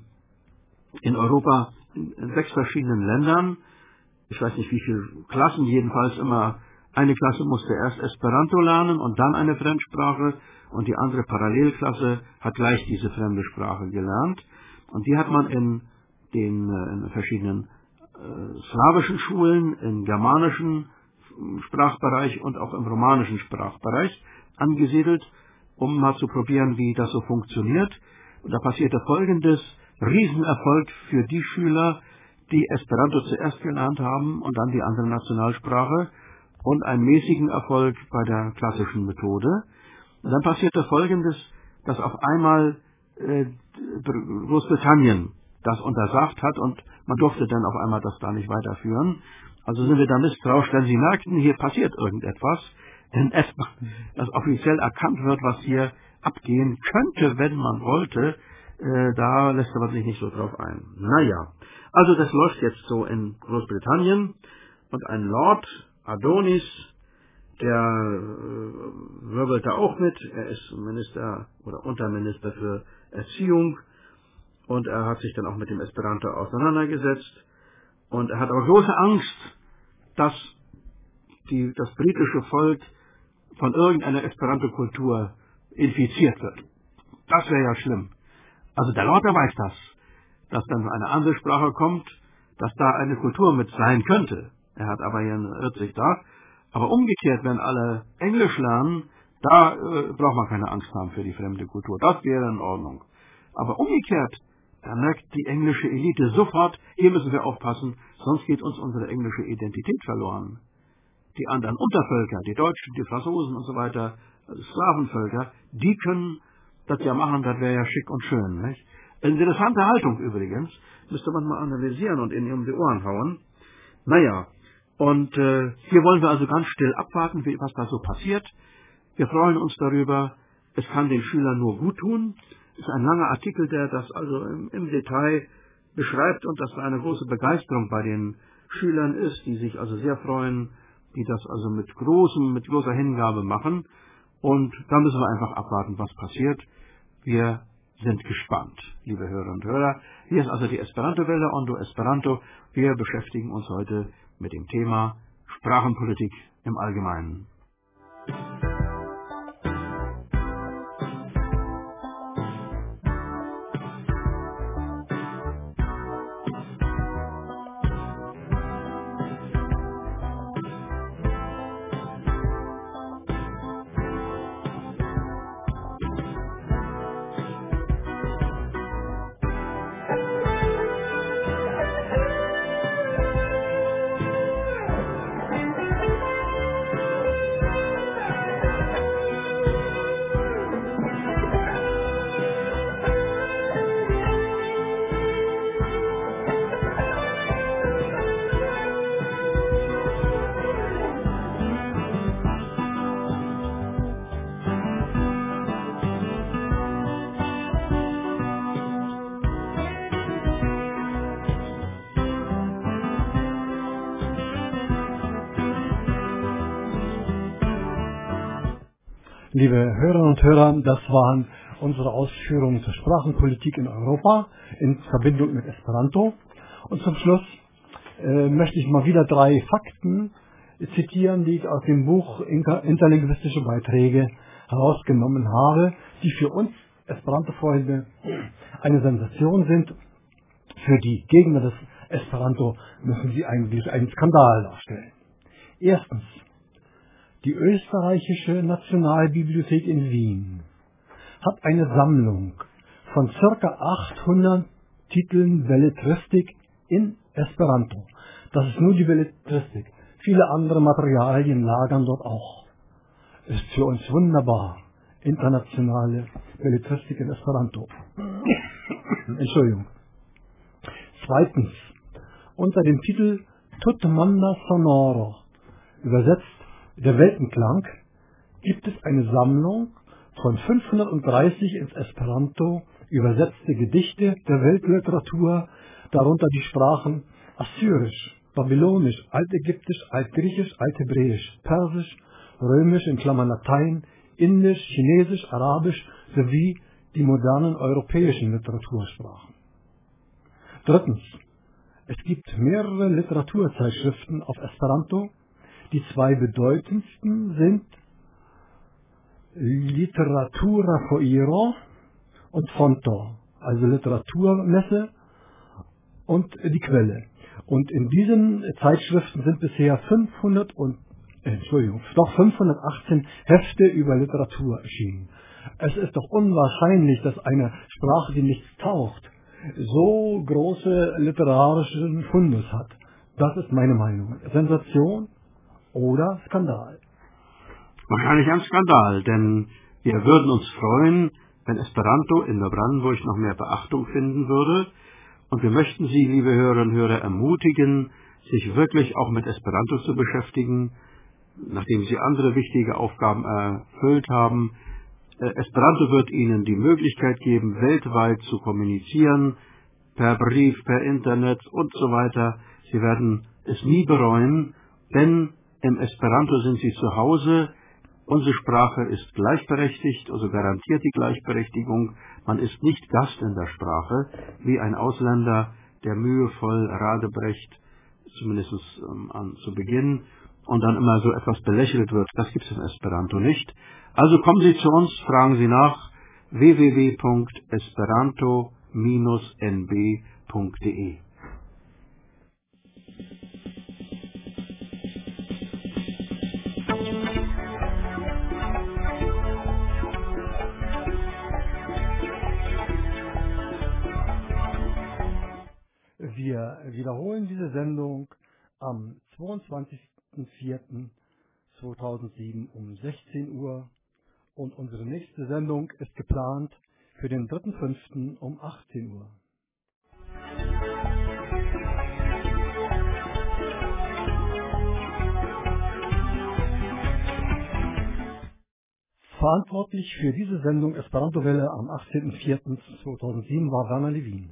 in Europa in, in sechs verschiedenen Ländern, ich weiß nicht wie viele Klassen, jedenfalls immer Eine Klasse musste erst Esperanto lernen und dann eine Fremdsprache und die andere Parallelklasse hat gleich diese fremde Sprache gelernt. Und die hat man in den in verschiedenen äh, slawischen Schulen, im germanischen Sprachbereich und auch im romanischen Sprachbereich angesiedelt, um mal zu probieren, wie das so funktioniert. Und da passierte Folgendes: Riesenerfolg für die Schüler, die Esperanto zuerst gelernt haben und dann die andere Nationalsprache, und einen mäßigen Erfolg bei der klassischen Methode. Und dann passierte Folgendes, dass auf einmal äh, Großbritannien das untersagt hat und man durfte dann auf einmal das da nicht weiterführen. Also sind wir da misstrauisch, denn sie merkten, hier passiert irgendetwas, denn erstmal, dass offiziell erkannt wird, was hier abgehen könnte, wenn man wollte, äh, da lässt man sich nicht so drauf ein. Naja, also das läuft jetzt so in Großbritannien und ein Lord Adonis, der äh, wirbelt da auch mit. Er ist Minister oder Unterminister für Erziehung und er hat sich dann auch mit dem Esperanto auseinandergesetzt und er hat aber große Angst, dass die, das britische Volk von irgendeiner Esperanto-Kultur infiziert wird. Das wäre ja schlimm. Also der Lord, der weiß das, dass dann eine andere Sprache kommt, dass da eine Kultur mit sein könnte. Er hat aber hier irrt sich da. Aber umgekehrt, wenn alle Englisch lernen, da äh, braucht man keine Angst haben für die fremde Kultur. Das wäre in Ordnung. Aber umgekehrt, da merkt die englische Elite sofort, hier müssen wir aufpassen, sonst geht uns unsere englische Identität verloren. Die anderen Untervölker, die Deutschen, die Franzosen und so weiter, also Slavenvölker, die können das ja machen, das wäre ja schick und schön. Nicht? Interessante Haltung übrigens, müsste man mal analysieren und in um die Ohren hauen. Naja, und äh, hier wollen wir also ganz still abwarten, wie, was da so passiert. Wir freuen uns darüber, es kann den Schülern nur gut tun. Es ist ein langer Artikel, der das also im, im Detail beschreibt und dass da eine große Begeisterung bei den Schülern ist, die sich also sehr freuen, die das also mit großem, mit großer Hingabe machen. Und da müssen wir einfach abwarten, was passiert. Wir sind gespannt, liebe Hörer und Hörer. Hier ist also die Esperanto-Welle, Ondo Esperanto. Wir beschäftigen uns heute mit dem Thema Sprachenpolitik im Allgemeinen. Liebe Hörerinnen und Hörer, das waren unsere Ausführungen zur Sprachenpolitik in Europa in Verbindung mit Esperanto. Und zum Schluss äh, möchte ich mal wieder drei Fakten zitieren, die ich aus dem Buch Interlinguistische Beiträge herausgenommen habe, die für uns Esperanto-Freunde eine Sensation sind. Für die Gegner des Esperanto müssen sie eigentlich einen Skandal darstellen. Erstens. Die Österreichische Nationalbibliothek in Wien hat eine Sammlung von ca. achthundert Titeln Belletristik in Esperanto. Das ist nur die Belletristik. Viele andere Materialien lagern dort auch. Ist für uns wunderbar. Internationale Belletristik in Esperanto. Entschuldigung. Zweitens. Unter dem Titel Tutmanda Sonoro, übersetzt Der Weltenklang, gibt es eine Sammlung von fünfhundertdreißig ins Esperanto übersetzte Gedichte der Weltliteratur, darunter die Sprachen Assyrisch, Babylonisch, Altägyptisch, Altgriechisch, Althebräisch, Persisch, Römisch in Klammern Latein, Indisch, Chinesisch, Arabisch sowie die modernen europäischen Literatursprachen. Drittens. Es gibt mehrere Literaturzeitschriften auf Esperanto, Die zwei bedeutendsten sind Literatura Foiro und Fonto, also Literaturmesse und die Quelle. Und in diesen Zeitschriften sind bisher fünfhundert und, äh, Entschuldigung, doch fünfhundertachtzehn Hefte über Literatur erschienen. Es ist doch unwahrscheinlich, dass eine Sprache, die nichts taugt, so große literarische Fundus hat. Das ist meine Meinung. Sensation oder Skandal? Wahrscheinlich ein Skandal, denn wir würden uns freuen, wenn Esperanto in Neubrandenburg noch mehr Beachtung finden würde. Und wir möchten Sie, liebe Hörerinnen und Hörer, ermutigen, sich wirklich auch mit Esperanto zu beschäftigen, nachdem Sie andere wichtige Aufgaben erfüllt haben. Esperanto wird Ihnen die Möglichkeit geben, weltweit zu kommunizieren, per Brief, per Internet und so weiter. Sie werden es nie bereuen, denn im Esperanto sind Sie zu Hause. Unsere Sprache ist gleichberechtigt, also garantiert die Gleichberechtigung. Man ist nicht Gast in der Sprache, wie ein Ausländer, der mühevoll Radebrecht, zumindest ähm, an, zu Beginn, und dann immer so etwas belächelt wird. Das gibt es im Esperanto nicht. Also kommen Sie zu uns, fragen Sie nach w w w punkt esperanto Bindestrich n b punkt d e. Wir wiederholen diese Sendung am zweiundzwanzigsten vierten zweitausendsieben um sechzehn Uhr und unsere nächste Sendung ist geplant für den dritten fünften um achtzehn Uhr. Verantwortlich für diese Sendung Esperanto-Welle am achtzehnten vierten zweitausendsieben war Werner Levin.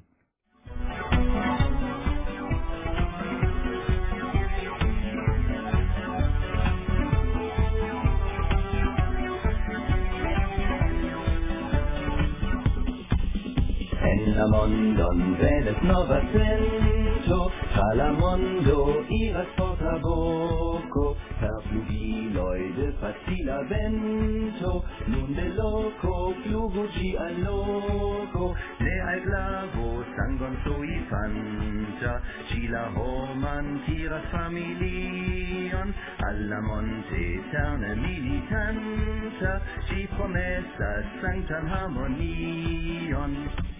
En la mondon vedes nova sento, tra la mondo iras forta voco, per flugiloi de facila vento, nun de loco flugu ci al loco, ne al glavo sangon sui fanta, ci la homan tiras familion, alla monte eterne militanta, ci promessas sanctam harmonion.